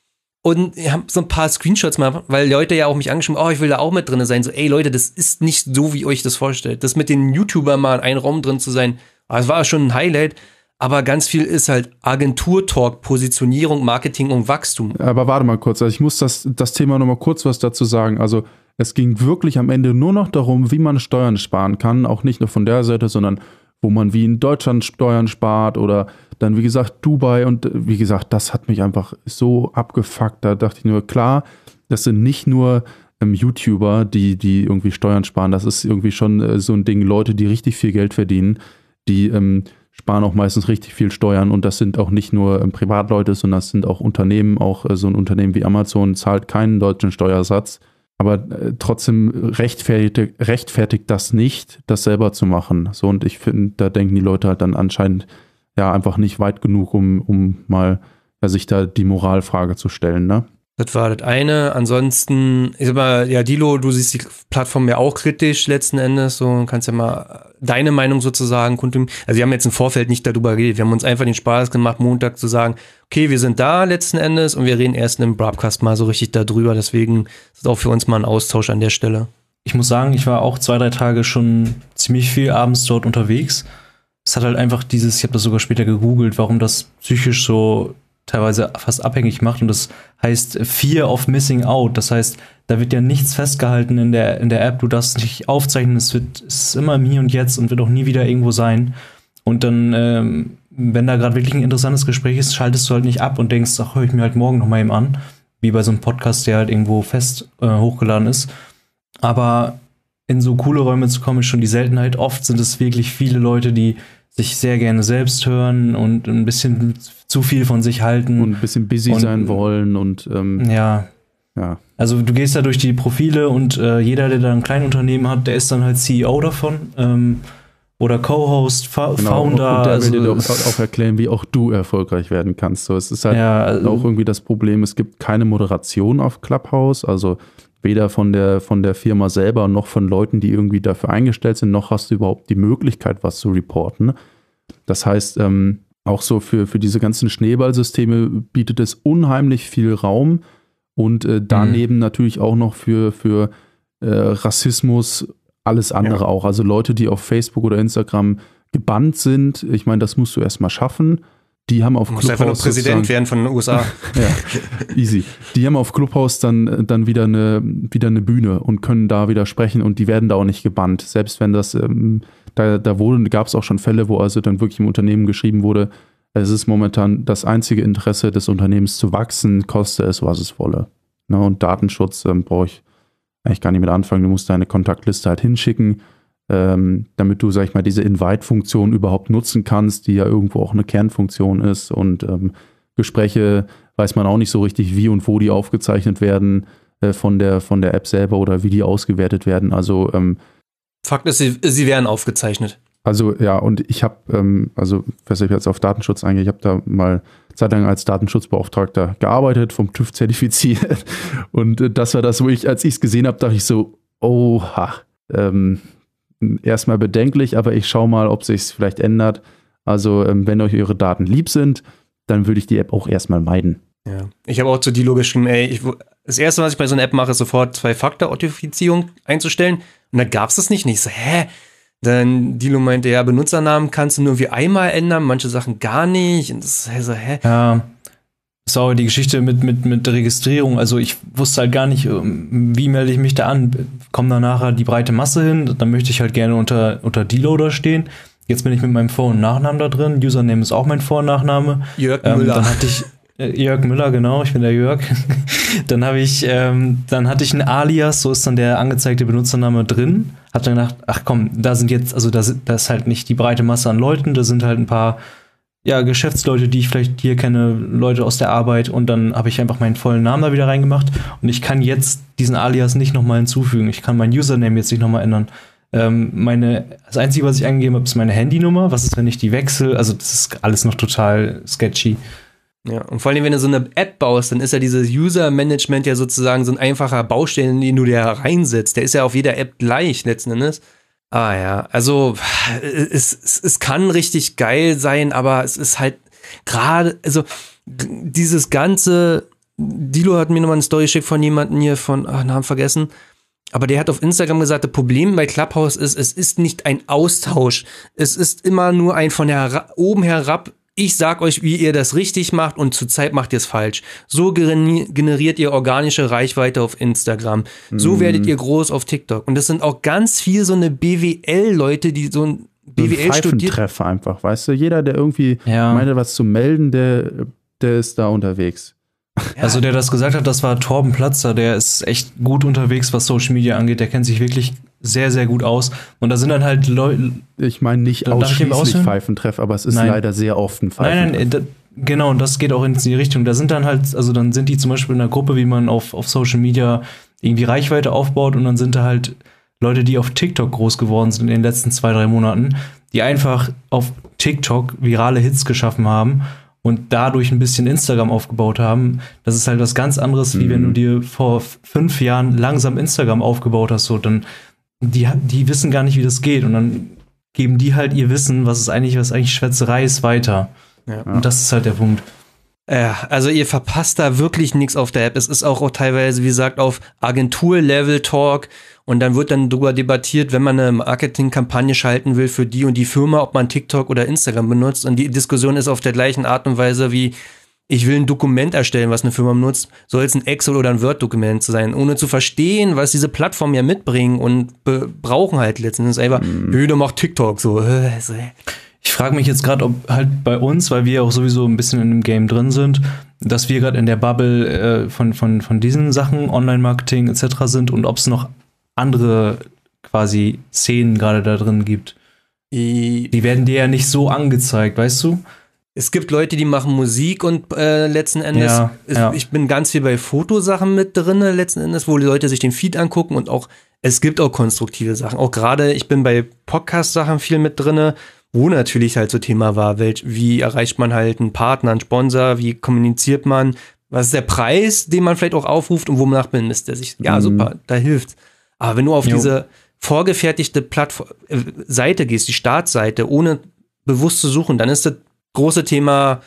Und ich habe so ein paar Screenshots mal, weil Leute ja auch mich angeschrieben, oh, ich will da auch mit drin sein. So, ey Leute, das ist nicht so, wie ihr euch das vorstellt. Das mit den YouTubern mal in einem Raum drin zu sein, das war schon ein Highlight. Aber ganz viel ist halt Agentur-Talk, Positionierung, Marketing und Wachstum. Aber warte mal kurz, also ich muss das, das Thema nochmal kurz was dazu sagen. Also es ging wirklich am Ende nur noch darum, wie man Steuern sparen kann. Auch nicht nur von der Seite, sondern wo man wie in Deutschland Steuern spart oder dann, wie gesagt, Dubai. Und wie gesagt, das hat mich einfach so abgefuckt. Da dachte ich nur, klar, das sind nicht nur ähm, YouTuber, die, die irgendwie Steuern sparen. Das ist irgendwie schon äh, so ein Ding, Leute, die richtig viel Geld verdienen, die ähm, sparen auch meistens richtig viel Steuern. Und das sind auch nicht nur ähm, Privatleute, sondern das sind auch Unternehmen. Auch äh, so ein Unternehmen wie Amazon zahlt keinen deutschen Steuersatz. Aber äh, trotzdem rechtfertigt, rechtfertigt das nicht, das selber zu machen. So, und ich finde, da denken die Leute halt dann anscheinend ja einfach nicht weit genug, um, um mal ja, sich da die Moralfrage zu stellen, ne? Das war das eine. Ansonsten, ich sag mal, ja, Dilo, du siehst die Plattform ja auch kritisch letzten Endes, so kannst ja mal deine Meinung sozusagen kundtun. Also wir haben jetzt im Vorfeld nicht darüber geredet. Wir haben uns einfach den Spaß gemacht, Montag zu sagen, okay, wir sind da letzten Endes und wir reden erst im Broadcast mal so richtig darüber. Deswegen ist es auch für uns mal ein Austausch an der Stelle. Ich muss sagen, ich war auch zwei, drei Tage schon ziemlich viel abends dort unterwegs. Es hat halt einfach dieses, ich habe das sogar später gegoogelt, warum das psychisch so teilweise fast abhängig macht, und das heißt Fear of Missing Out. Das heißt, da wird ja nichts festgehalten in der, in der App, du darfst nicht aufzeichnen, es wird, es ist immer im Hier und Jetzt und wird auch nie wieder irgendwo sein. Und dann, ähm, wenn da gerade wirklich ein interessantes Gespräch ist, schaltest du halt nicht ab und denkst, ach, höre ich mir halt morgen noch mal eben an, wie bei so einem Podcast, der halt irgendwo fest äh, hochgeladen ist. Aber in so coole Räume zu kommen, ist schon die Seltenheit. Oft sind es wirklich viele Leute, die sich sehr gerne selbst hören und ein bisschen zu viel von sich halten. Und ein bisschen busy und, sein wollen und ähm, ja. ja. Also du gehst da durch die Profile und äh, jeder, der da ein Kleinunternehmen hat, der ist dann halt C E O davon ähm, oder Co-Host, Fa- genau. Founder. Und der also will dir auch, auch erklären, wie auch du erfolgreich werden kannst. So, es ist halt ja, also auch irgendwie das Problem, es gibt keine Moderation auf Clubhouse, also weder von der, von der Firma selber noch von Leuten, die irgendwie dafür eingestellt sind, noch hast du überhaupt die Möglichkeit, was zu reporten. Das heißt, ähm, auch so für, für diese ganzen Schneeballsysteme bietet es unheimlich viel Raum und äh, daneben mhm. natürlich auch noch für, für äh, Rassismus alles andere ja. auch. Also Leute, die auf Facebook oder Instagram gebannt sind, ich meine, das musst du erstmal schaffen. Die haben auf du musst Clubhouse einfach nur Präsident werden von den U S A. Ja, easy. Die haben auf Clubhouse dann, dann wieder, eine, wieder eine Bühne und können da wieder sprechen und die werden da auch nicht gebannt. Selbst wenn das, ähm, da, da gab es auch schon Fälle, wo also dann wirklich im Unternehmen geschrieben wurde, es ist momentan das einzige Interesse des Unternehmens zu wachsen, koste es, was es wolle. Ne, und Datenschutz ähm, brauche ich eigentlich gar nicht mit anfangen. Du musst deine Kontaktliste halt hinschicken, Ähm, damit du, sag ich mal, diese Invite-Funktion überhaupt nutzen kannst, die ja irgendwo auch eine Kernfunktion ist, und ähm, Gespräche weiß man auch nicht so richtig, wie und wo die aufgezeichnet werden äh, von der, von der App selber oder wie die ausgewertet werden. Also ähm, Fakt ist, sie, sie werden aufgezeichnet. Also ja, und ich habe, ähm, also was ich jetzt auf Datenschutz eingehe, ich habe da mal zeitlang als Datenschutzbeauftragter gearbeitet, vom TÜV zertifiziert, und äh, das war das, wo ich, als ich es gesehen habe, dachte ich so, oha, ähm, erstmal bedenklich, aber ich schaue mal, ob sich es vielleicht ändert. Also, ähm, wenn euch eure Daten lieb sind, dann würde ich die App auch erstmal meiden. Ja. Ich habe auch zu Dilo geschrieben, ey, ich, das erste, was ich bei so einer App mache, ist sofort Zwei-Faktor-Authentifizierung einzustellen. Und da gab es das nicht. Und ich so, hä? Dann Dilo meinte, ja, Benutzernamen kannst du nur wie einmal ändern, manche Sachen gar nicht. Und das ist so, hä? Ja. Das war auch die Geschichte mit, mit, mit der Registrierung. Also ich wusste halt gar nicht, wie melde ich mich da an. Kommt da nachher die breite Masse hin, dann möchte ich halt gerne unter, unter Deloader stehen. Jetzt bin ich mit meinem Vor- und Nachnamen da drin. Username ist auch mein Vor- und Nachname. Jörg ähm, Müller. Dann hatte ich äh, Jörg Müller, genau, ich bin der Jörg. dann habe ich, ähm, dann hatte ich ein Alias, so ist dann der angezeigte Benutzername drin. Hab dann gedacht, ach komm, da sind jetzt, also da, da ist halt nicht die breite Masse an Leuten, da sind halt ein paar ja, Geschäftsleute, die ich vielleicht hier kenne, Leute aus der Arbeit, und dann habe ich einfach meinen vollen Namen da wieder reingemacht und ich kann jetzt diesen Alias nicht nochmal hinzufügen. Ich kann meinen Username jetzt nicht nochmal ändern. Ähm, meine, das Einzige, was ich eingegeben habe, ist meine Handynummer. Was ist, wenn ich die wechsle? Also das ist alles noch total sketchy. Ja, und vor allem, wenn du so eine App baust, dann ist ja dieses User-Management ja sozusagen so ein einfacher Baustein, den du da reinsetzt. Der ist ja auf jeder App gleich letzten Endes. Ah ja, also es, es, es kann richtig geil sein, aber es ist halt gerade, also dieses ganze, Dilo hat mir nochmal eine Story geschickt von jemandem hier von, ach, Namen vergessen, aber der hat auf Instagram gesagt, das Problem bei Clubhouse ist, es ist nicht ein Austausch, es ist immer nur ein von her, oben herab, ich sag euch, wie ihr das richtig macht und zurzeit macht ihr es falsch. So generiert ihr organische Reichweite auf Instagram. So mm. werdet ihr groß auf TikTok. Und das sind auch ganz viel so eine B W L-Leute, die so ein B W L studiert. Pfeifentreffer einfach, weißt du? Jeder, der irgendwie ja. meinte, was zu melden, der, der ist da unterwegs. Ja. Also der das gesagt hat, das war Torben Platzer, der ist echt gut unterwegs, was Social Media angeht. Der kennt sich wirklich sehr, sehr gut aus. Und da sind dann halt Leute. Ich meine nicht ausschließlich Pfeifentreff, aber es ist nein. leider sehr oft ein Pfeifentreff. Nein, nein, da, genau, und das geht auch in die Richtung. Da sind dann halt, also dann sind die zum Beispiel in einer Gruppe, wie man auf, auf Social Media irgendwie Reichweite aufbaut, und dann sind da halt Leute, die auf TikTok groß geworden sind in den letzten zwei, drei Monaten, die einfach auf TikTok virale Hits geschaffen haben und dadurch ein bisschen Instagram aufgebaut haben. Das ist halt was ganz anderes, mhm. wie wenn du dir vor fünf Jahren langsam Instagram aufgebaut hast. So, dann die, die wissen gar nicht, wie das geht. Und dann geben die halt ihr Wissen, was ist eigentlich, was eigentlich Schwätzerei ist, weiter. Ja. Und das ist halt der Punkt. Ja, also ihr verpasst da wirklich nichts auf der App. Es ist auch, auch teilweise, wie gesagt, auf Agentur-Level-Talk. Und dann wird dann darüber debattiert, wenn man eine Marketingkampagne schalten will für die und die Firma, ob man TikTok oder Instagram benutzt. Und die Diskussion ist auf der gleichen Art und Weise wie, ich will ein Dokument erstellen, was eine Firma benutzt, soll es ein Excel oder ein Word-Dokument sein, ohne zu verstehen, was diese Plattformen ja mitbringen und be- brauchen halt letztendlich einfach, mhm. jeder macht TikTok, so. Ich frage mich jetzt gerade, ob halt bei uns, weil wir auch sowieso ein bisschen in dem Game drin sind, dass wir gerade in der Bubble äh, von, von, von diesen Sachen, Online-Marketing et cetera sind, und ob es noch andere quasi Szenen gerade da drin gibt. Die werden dir ja nicht so angezeigt, weißt du? Es gibt Leute, die machen Musik und äh, letzten Endes, ja, ist, ja. ich bin ganz viel bei Fotosachen mit drin, letzten Endes, wo die Leute sich den Feed angucken, und auch, es gibt auch konstruktive Sachen. Auch gerade, ich bin bei Podcast-Sachen viel mit drin, wo natürlich halt so Thema war, welch, wie erreicht man halt einen Partner, einen Sponsor, wie kommuniziert man, was ist der Preis, den man vielleicht auch aufruft und wonach bemisst der sich. Ja, mhm. super, da hilft. Aber wenn du auf jo. diese vorgefertigte Plattform, äh, Seite gehst, die Startseite, ohne bewusst zu suchen, dann ist das große Thema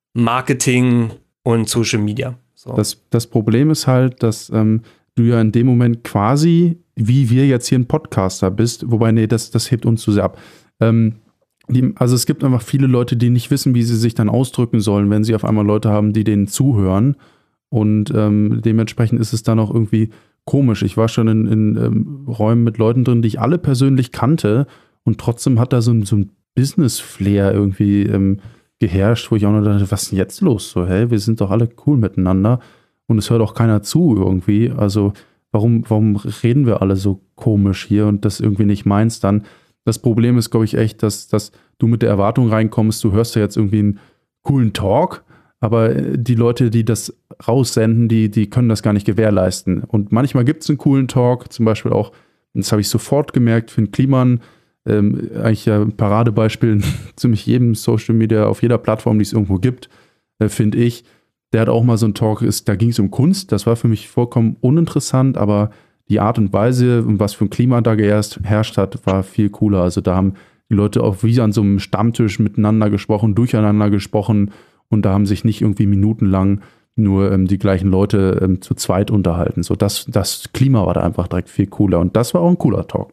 Marketing und Social Media. So. Das, das Problem ist halt, dass ähm, du ja in dem Moment quasi, wie wir jetzt hier ein Podcaster bist, wobei, nee, das, das hebt uns zu sehr ab. Ähm, die, also es gibt einfach viele Leute, die nicht wissen, wie sie sich dann ausdrücken sollen, wenn sie auf einmal Leute haben, die denen zuhören. Und ähm, dementsprechend ist es dann auch irgendwie komisch. Ich war schon in, in ähm, Räumen mit Leuten drin, die ich alle persönlich kannte, und trotzdem hat da so ein, so ein Business-Flair irgendwie ähm, geherrscht, wo ich auch noch dachte, was ist denn jetzt los? So, hey, wir sind doch alle cool miteinander und es hört auch keiner zu irgendwie. Also warum, warum reden wir alle so komisch hier und das irgendwie nicht meinst dann? Das Problem ist, glaube ich, echt, dass, dass du mit der Erwartung reinkommst, du hörst ja jetzt irgendwie einen coolen Talk, aber die Leute, die das raussenden, die, die können das gar nicht gewährleisten. Und manchmal gibt es einen coolen Talk, zum Beispiel auch, das habe ich sofort gemerkt, Finn Kliman, Ähm, eigentlich ja ein Paradebeispiel in ziemlich jedem Social Media, auf jeder Plattform, die es irgendwo gibt, äh, finde ich. Der hat auch mal so einen Talk, ist, da ging es um Kunst, das war für mich vollkommen uninteressant, aber die Art und Weise, und was für ein Klima da geherrscht, herrscht hat, war viel cooler. Also da haben die Leute auch wie an so einem Stammtisch miteinander gesprochen, durcheinander gesprochen, und da haben sich nicht irgendwie minutenlang nur ähm, die gleichen Leute ähm, zu zweit unterhalten. So das, das Klima war da einfach direkt viel cooler, und das war auch ein cooler Talk dann.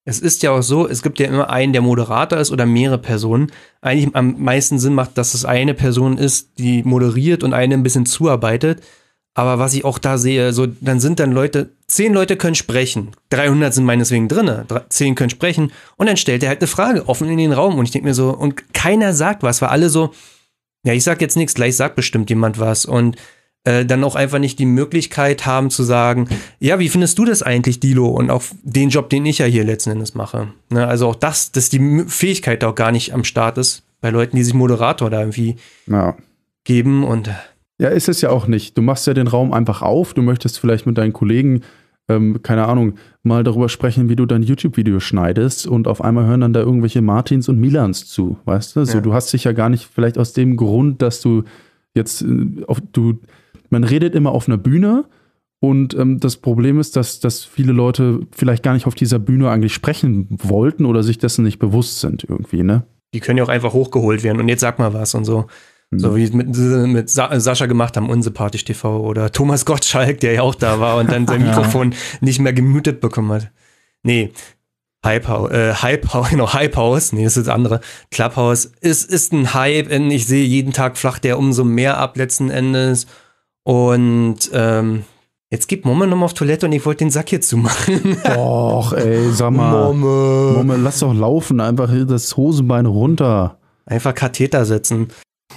Es ist ja auch so, es gibt ja immer einen, der Moderator ist oder mehrere Personen. Eigentlich am meisten Sinn macht, dass es eine Person ist, die moderiert und eine ein bisschen zuarbeitet. Aber was ich auch da sehe, so dann sind dann Leute, zehn Leute können sprechen, dreihundert sind meineswegen drinne, zehn können sprechen und dann stellt er halt eine Frage offen in den Raum und ich denke mir so, und keiner sagt was, weil alle so, ja, ich sag jetzt nichts, gleich sagt bestimmt jemand was und äh, dann auch einfach nicht die Möglichkeit haben zu sagen, ja, wie findest du das eigentlich, Dilo, und auch den Job, den ich ja hier letzten Endes mache. Ne, also auch das, dass die Fähigkeit auch gar nicht am Start ist bei Leuten, die sich Moderator da irgendwie ja. geben und ja, ist es ja auch nicht. Du machst ja den Raum einfach auf. Du möchtest vielleicht mit deinen Kollegen, ähm, keine Ahnung, mal darüber sprechen, wie du dein YouTube-Video schneidest und auf einmal hören dann da irgendwelche Martins und Milans zu, weißt du? So, ja. Du hast dich ja gar nicht vielleicht aus dem Grund, dass du jetzt äh, auf, du, man redet immer auf einer Bühne und ähm, das Problem ist, dass, dass viele Leute vielleicht gar nicht auf dieser Bühne eigentlich sprechen wollten oder sich dessen nicht bewusst sind irgendwie, ne? Die können ja auch einfach hochgeholt werden und jetzt sag mal was und so. So wie mit, mit Sa- Sascha gemacht haben, Unsympathisch T V oder Thomas Gottschalk, der ja auch da war und dann sein Mikrofon ja. nicht mehr gemutet bekommen hat. Nee, Hype House, äh, Hype House, genau, Hype House, nee, das ist das andere. Clubhouse ist, ist ein Hype, ich sehe jeden Tag flacht der umso mehr ab letzten Endes und ähm, jetzt gibt Momme nochmal auf Toilette und ich wollte den Sack hier zumachen. Och, ey, sag mal, Momme. Momme, lass doch laufen, einfach das Hosenbein runter. Einfach Katheter setzen.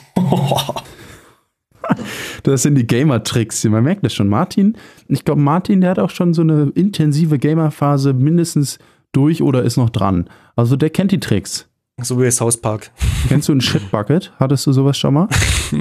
Das sind die Gamer-Tricks. Man merkt das schon. Martin, ich glaube, Martin, der hat auch schon so eine intensive Gamer-Phase mindestens durch oder ist noch dran. Also der kennt die Tricks. So wie das South Park. Kennst du ein Shitbucket? Hattest du sowas schon mal?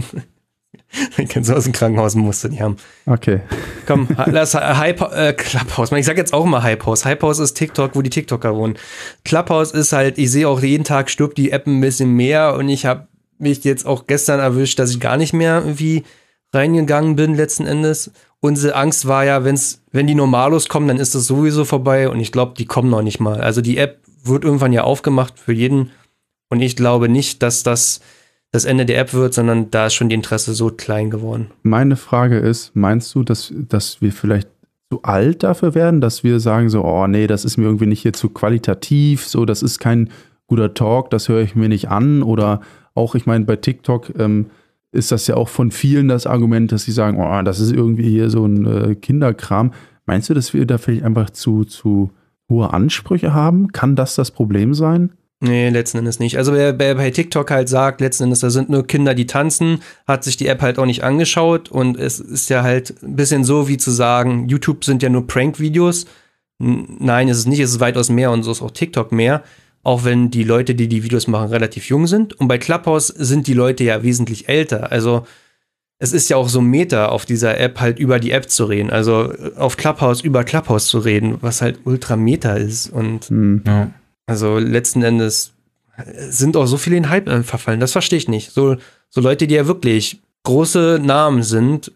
Ich kennst du aus dem Krankenhaus, musste die haben. Okay. Komm, lass Hype, äh, Clubhouse. Ich sag jetzt auch mal Hype House. Hype House ist TikTok, wo die TikToker wohnen. Clubhouse ist halt, ich sehe auch jeden Tag stirbt die App ein bisschen mehr und ich habe mich jetzt auch gestern erwischt, dass ich gar nicht mehr irgendwie reingegangen bin letzten Endes. Unsere Angst war ja, wenn's, wenn die Normalos kommen, dann ist das sowieso vorbei und ich glaube, die kommen noch nicht mal. Also die App wird irgendwann ja aufgemacht für jeden und ich glaube nicht, dass das das Ende der App wird, sondern da ist schon die Interesse so klein geworden. Meine Frage ist, meinst du, dass, dass wir vielleicht zu alt dafür werden, dass wir sagen so, oh nee, das ist mir irgendwie nicht hier zu qualitativ, so, das ist kein guter Talk, das höre ich mir nicht an oder auch, ich meine, bei TikTok ähm, ist das ja auch von vielen das Argument, dass sie sagen, oh, das ist irgendwie hier so ein äh, Kinderkram. Meinst du, dass wir da vielleicht einfach zu, zu hohe Ansprüche haben? Kann das das Problem sein? Nee, letzten Endes nicht. Also wer, wer bei TikTok halt sagt, letzten Endes, da sind nur Kinder, die tanzen, hat sich die App halt auch nicht angeschaut und es ist ja halt ein bisschen so, wie zu sagen, YouTube sind ja nur Prank-Videos. Nein, ist es nicht, es ist weitaus mehr und so ist auch TikTok mehr. Auch wenn die Leute, die die Videos machen, relativ jung sind. Und bei Clubhouse sind die Leute ja wesentlich älter. Also es ist ja auch so Meta auf dieser App halt über die App zu reden. Also auf Clubhouse über Clubhouse zu reden, was halt ultra Meta ist. Und mhm. ja. Also letzten Endes sind auch so viele in Hype verfallen. Das verstehe ich nicht. So, so Leute, die ja wirklich große Namen sind,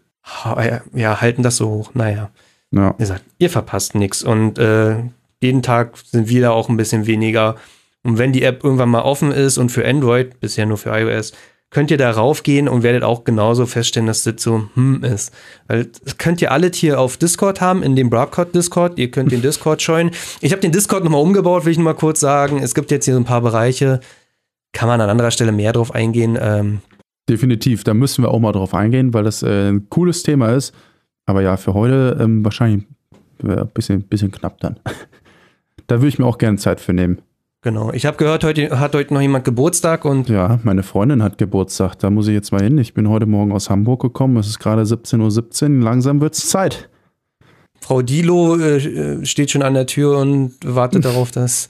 ja, halten das so hoch. Naja, ja. Ihr sagt, ihr verpasst nichts. Und äh, jeden Tag sind wir da auch ein bisschen weniger. Und wenn die App irgendwann mal offen ist und für Android, bisher nur für iOS, könnt ihr da raufgehen und werdet auch genauso feststellen, dass das so hm ist. Weil das könnt ihr alle hier auf Discord haben, in dem Broadcast-Discord. Ihr könnt den Discord joinen. Ich habe den Discord nochmal umgebaut, will ich nur mal kurz sagen. Es gibt jetzt hier so ein paar Bereiche, kann man an anderer Stelle mehr drauf eingehen. Ähm Definitiv, da müssen wir auch mal drauf eingehen, weil das äh, ein cooles Thema ist. Aber ja, für heute ähm, wahrscheinlich ein bisschen, bisschen knapp dann. Da würde ich mir auch gerne Zeit für nehmen. Genau. Ich habe gehört, heute hat heute noch jemand Geburtstag und. Ja, meine Freundin hat Geburtstag. Da muss ich jetzt mal hin. Ich bin heute Morgen aus Hamburg gekommen. Es ist gerade siebzehn Uhr siebzehn. Langsam wird's Zeit. Frau Dilo äh, steht schon an der Tür und wartet darauf, dass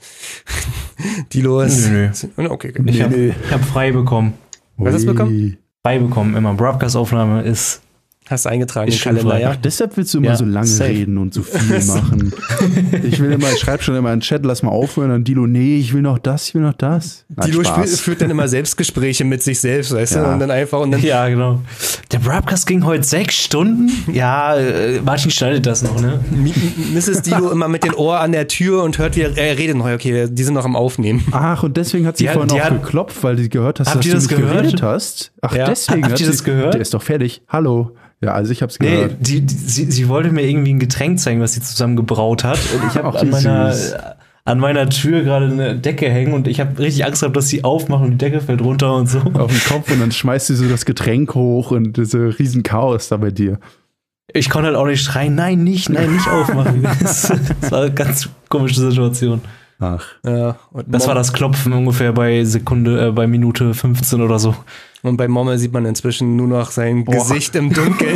Dilo ist. Nö, nö. Okay, okay. Ich habe hab frei bekommen. Was hast du bekommen? Frei bekommen. Immer. Broadcast-Aufnahme ist. Hast du eingetragen in den Kalender, ja? Ach, deshalb willst du immer ja, so lange safe. reden und so viel machen. Ich will immer, ich schreibe schon immer in den Chat, lass mal aufhören. Und Dilo, nee, ich will noch das, ich will noch das. Na, Dilo spiel, führt dann immer Selbstgespräche mit sich selbst, weißt ja. du? Und dann einfach und dann. Ja, genau. Der Broadcast ging heute sechs Stunden. Ja, äh, Martin schneidet das noch, ne? Misses Dilo immer mit dem Ohr an der Tür und hört, wie er, er redet noch. Okay, die sind noch am Aufnehmen. Ach, und deswegen hat sie die vorhin hat, auch hat, geklopft, weil sie gehört hast, dass du das nicht gehört? geredet hast. Ach, ja. deswegen. Habt ihr das sie, gehört? Der ist doch fertig. Hallo. Ja, also ich hab's gehört. Nee, die, die, sie, sie wollte mir irgendwie ein Getränk zeigen, was sie zusammen gebraut hat. Und ich habe an meiner, an meiner Tür gerade eine Decke hängen und ich habe richtig Angst gehabt, dass sie aufmachen und die Decke fällt runter und so. Auf den Kopf und dann schmeißt sie so das Getränk hoch und diese riesen Chaos da bei dir. Ich konnte halt auch nicht schreien, nein, nicht, nein, nicht aufmachen. Das, das war eine ganz komische Situation. Ach. Ja, und das Mom- war das Klopfen ungefähr bei Sekunde, äh, bei Minute fünfzehn oder so. Und bei Momme sieht man inzwischen nur noch sein Boah. Gesicht im Dunkeln.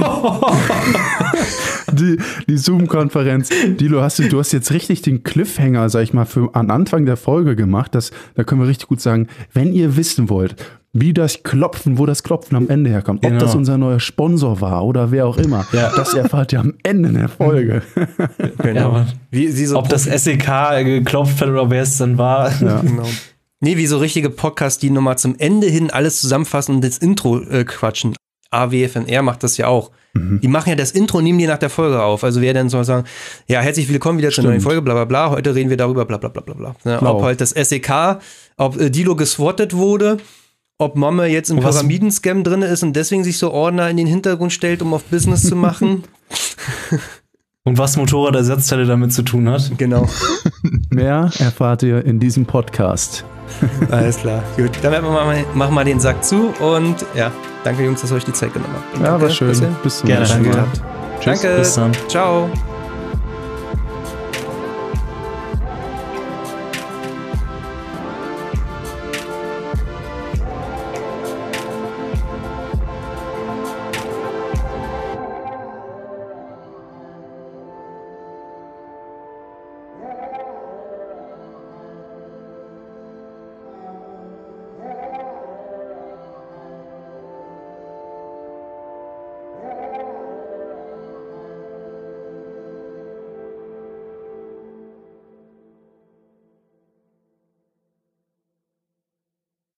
die die Zoom-Konferenz. Dilo, hast du, du hast jetzt richtig den Cliffhanger, sag ich mal, für an Anfang der Folge gemacht. Das, da können wir richtig gut sagen, wenn ihr wissen wollt, wie das Klopfen, wo das Klopfen am Ende herkommt, ob genau. das unser neuer Sponsor war oder wer auch immer, ja. das erfahrt ihr am Ende der Folge. Genau. Ja, wie, wie so ob das S E K geklopft hat oder wer es dann war. Ja. Genau. Nee, wie so richtige Podcasts, die nochmal zum Ende hin alles zusammenfassen und das Intro äh, quatschen. A W F N R macht das ja auch. Mhm. Die machen ja das Intro, nehmen die nach der Folge auf. Also wer dann soll sagen, ja, herzlich willkommen wieder zur neuen Folge, bla bla bla, heute reden wir darüber, bla bla bla bla bla. Ja, ob halt das S E K, ob äh, Dilo geswattet wurde, ob Momme jetzt im Pyramidenscam drin ist und deswegen sich so Ordner in den Hintergrund stellt, um auf Business zu machen. Und was Motorradersatzteile damit zu tun hat. Genau. Mehr erfahrt ihr in diesem Podcast. Alles klar, gut. Dann machen wir mal, machen wir den Sack zu und ja, danke Jungs, dass ihr euch die Zeit genommen habt. Ja, war schön. Bis zum nächsten Mal. Gerne, danke. Tschüss. Danke. Bis dann. Ciao.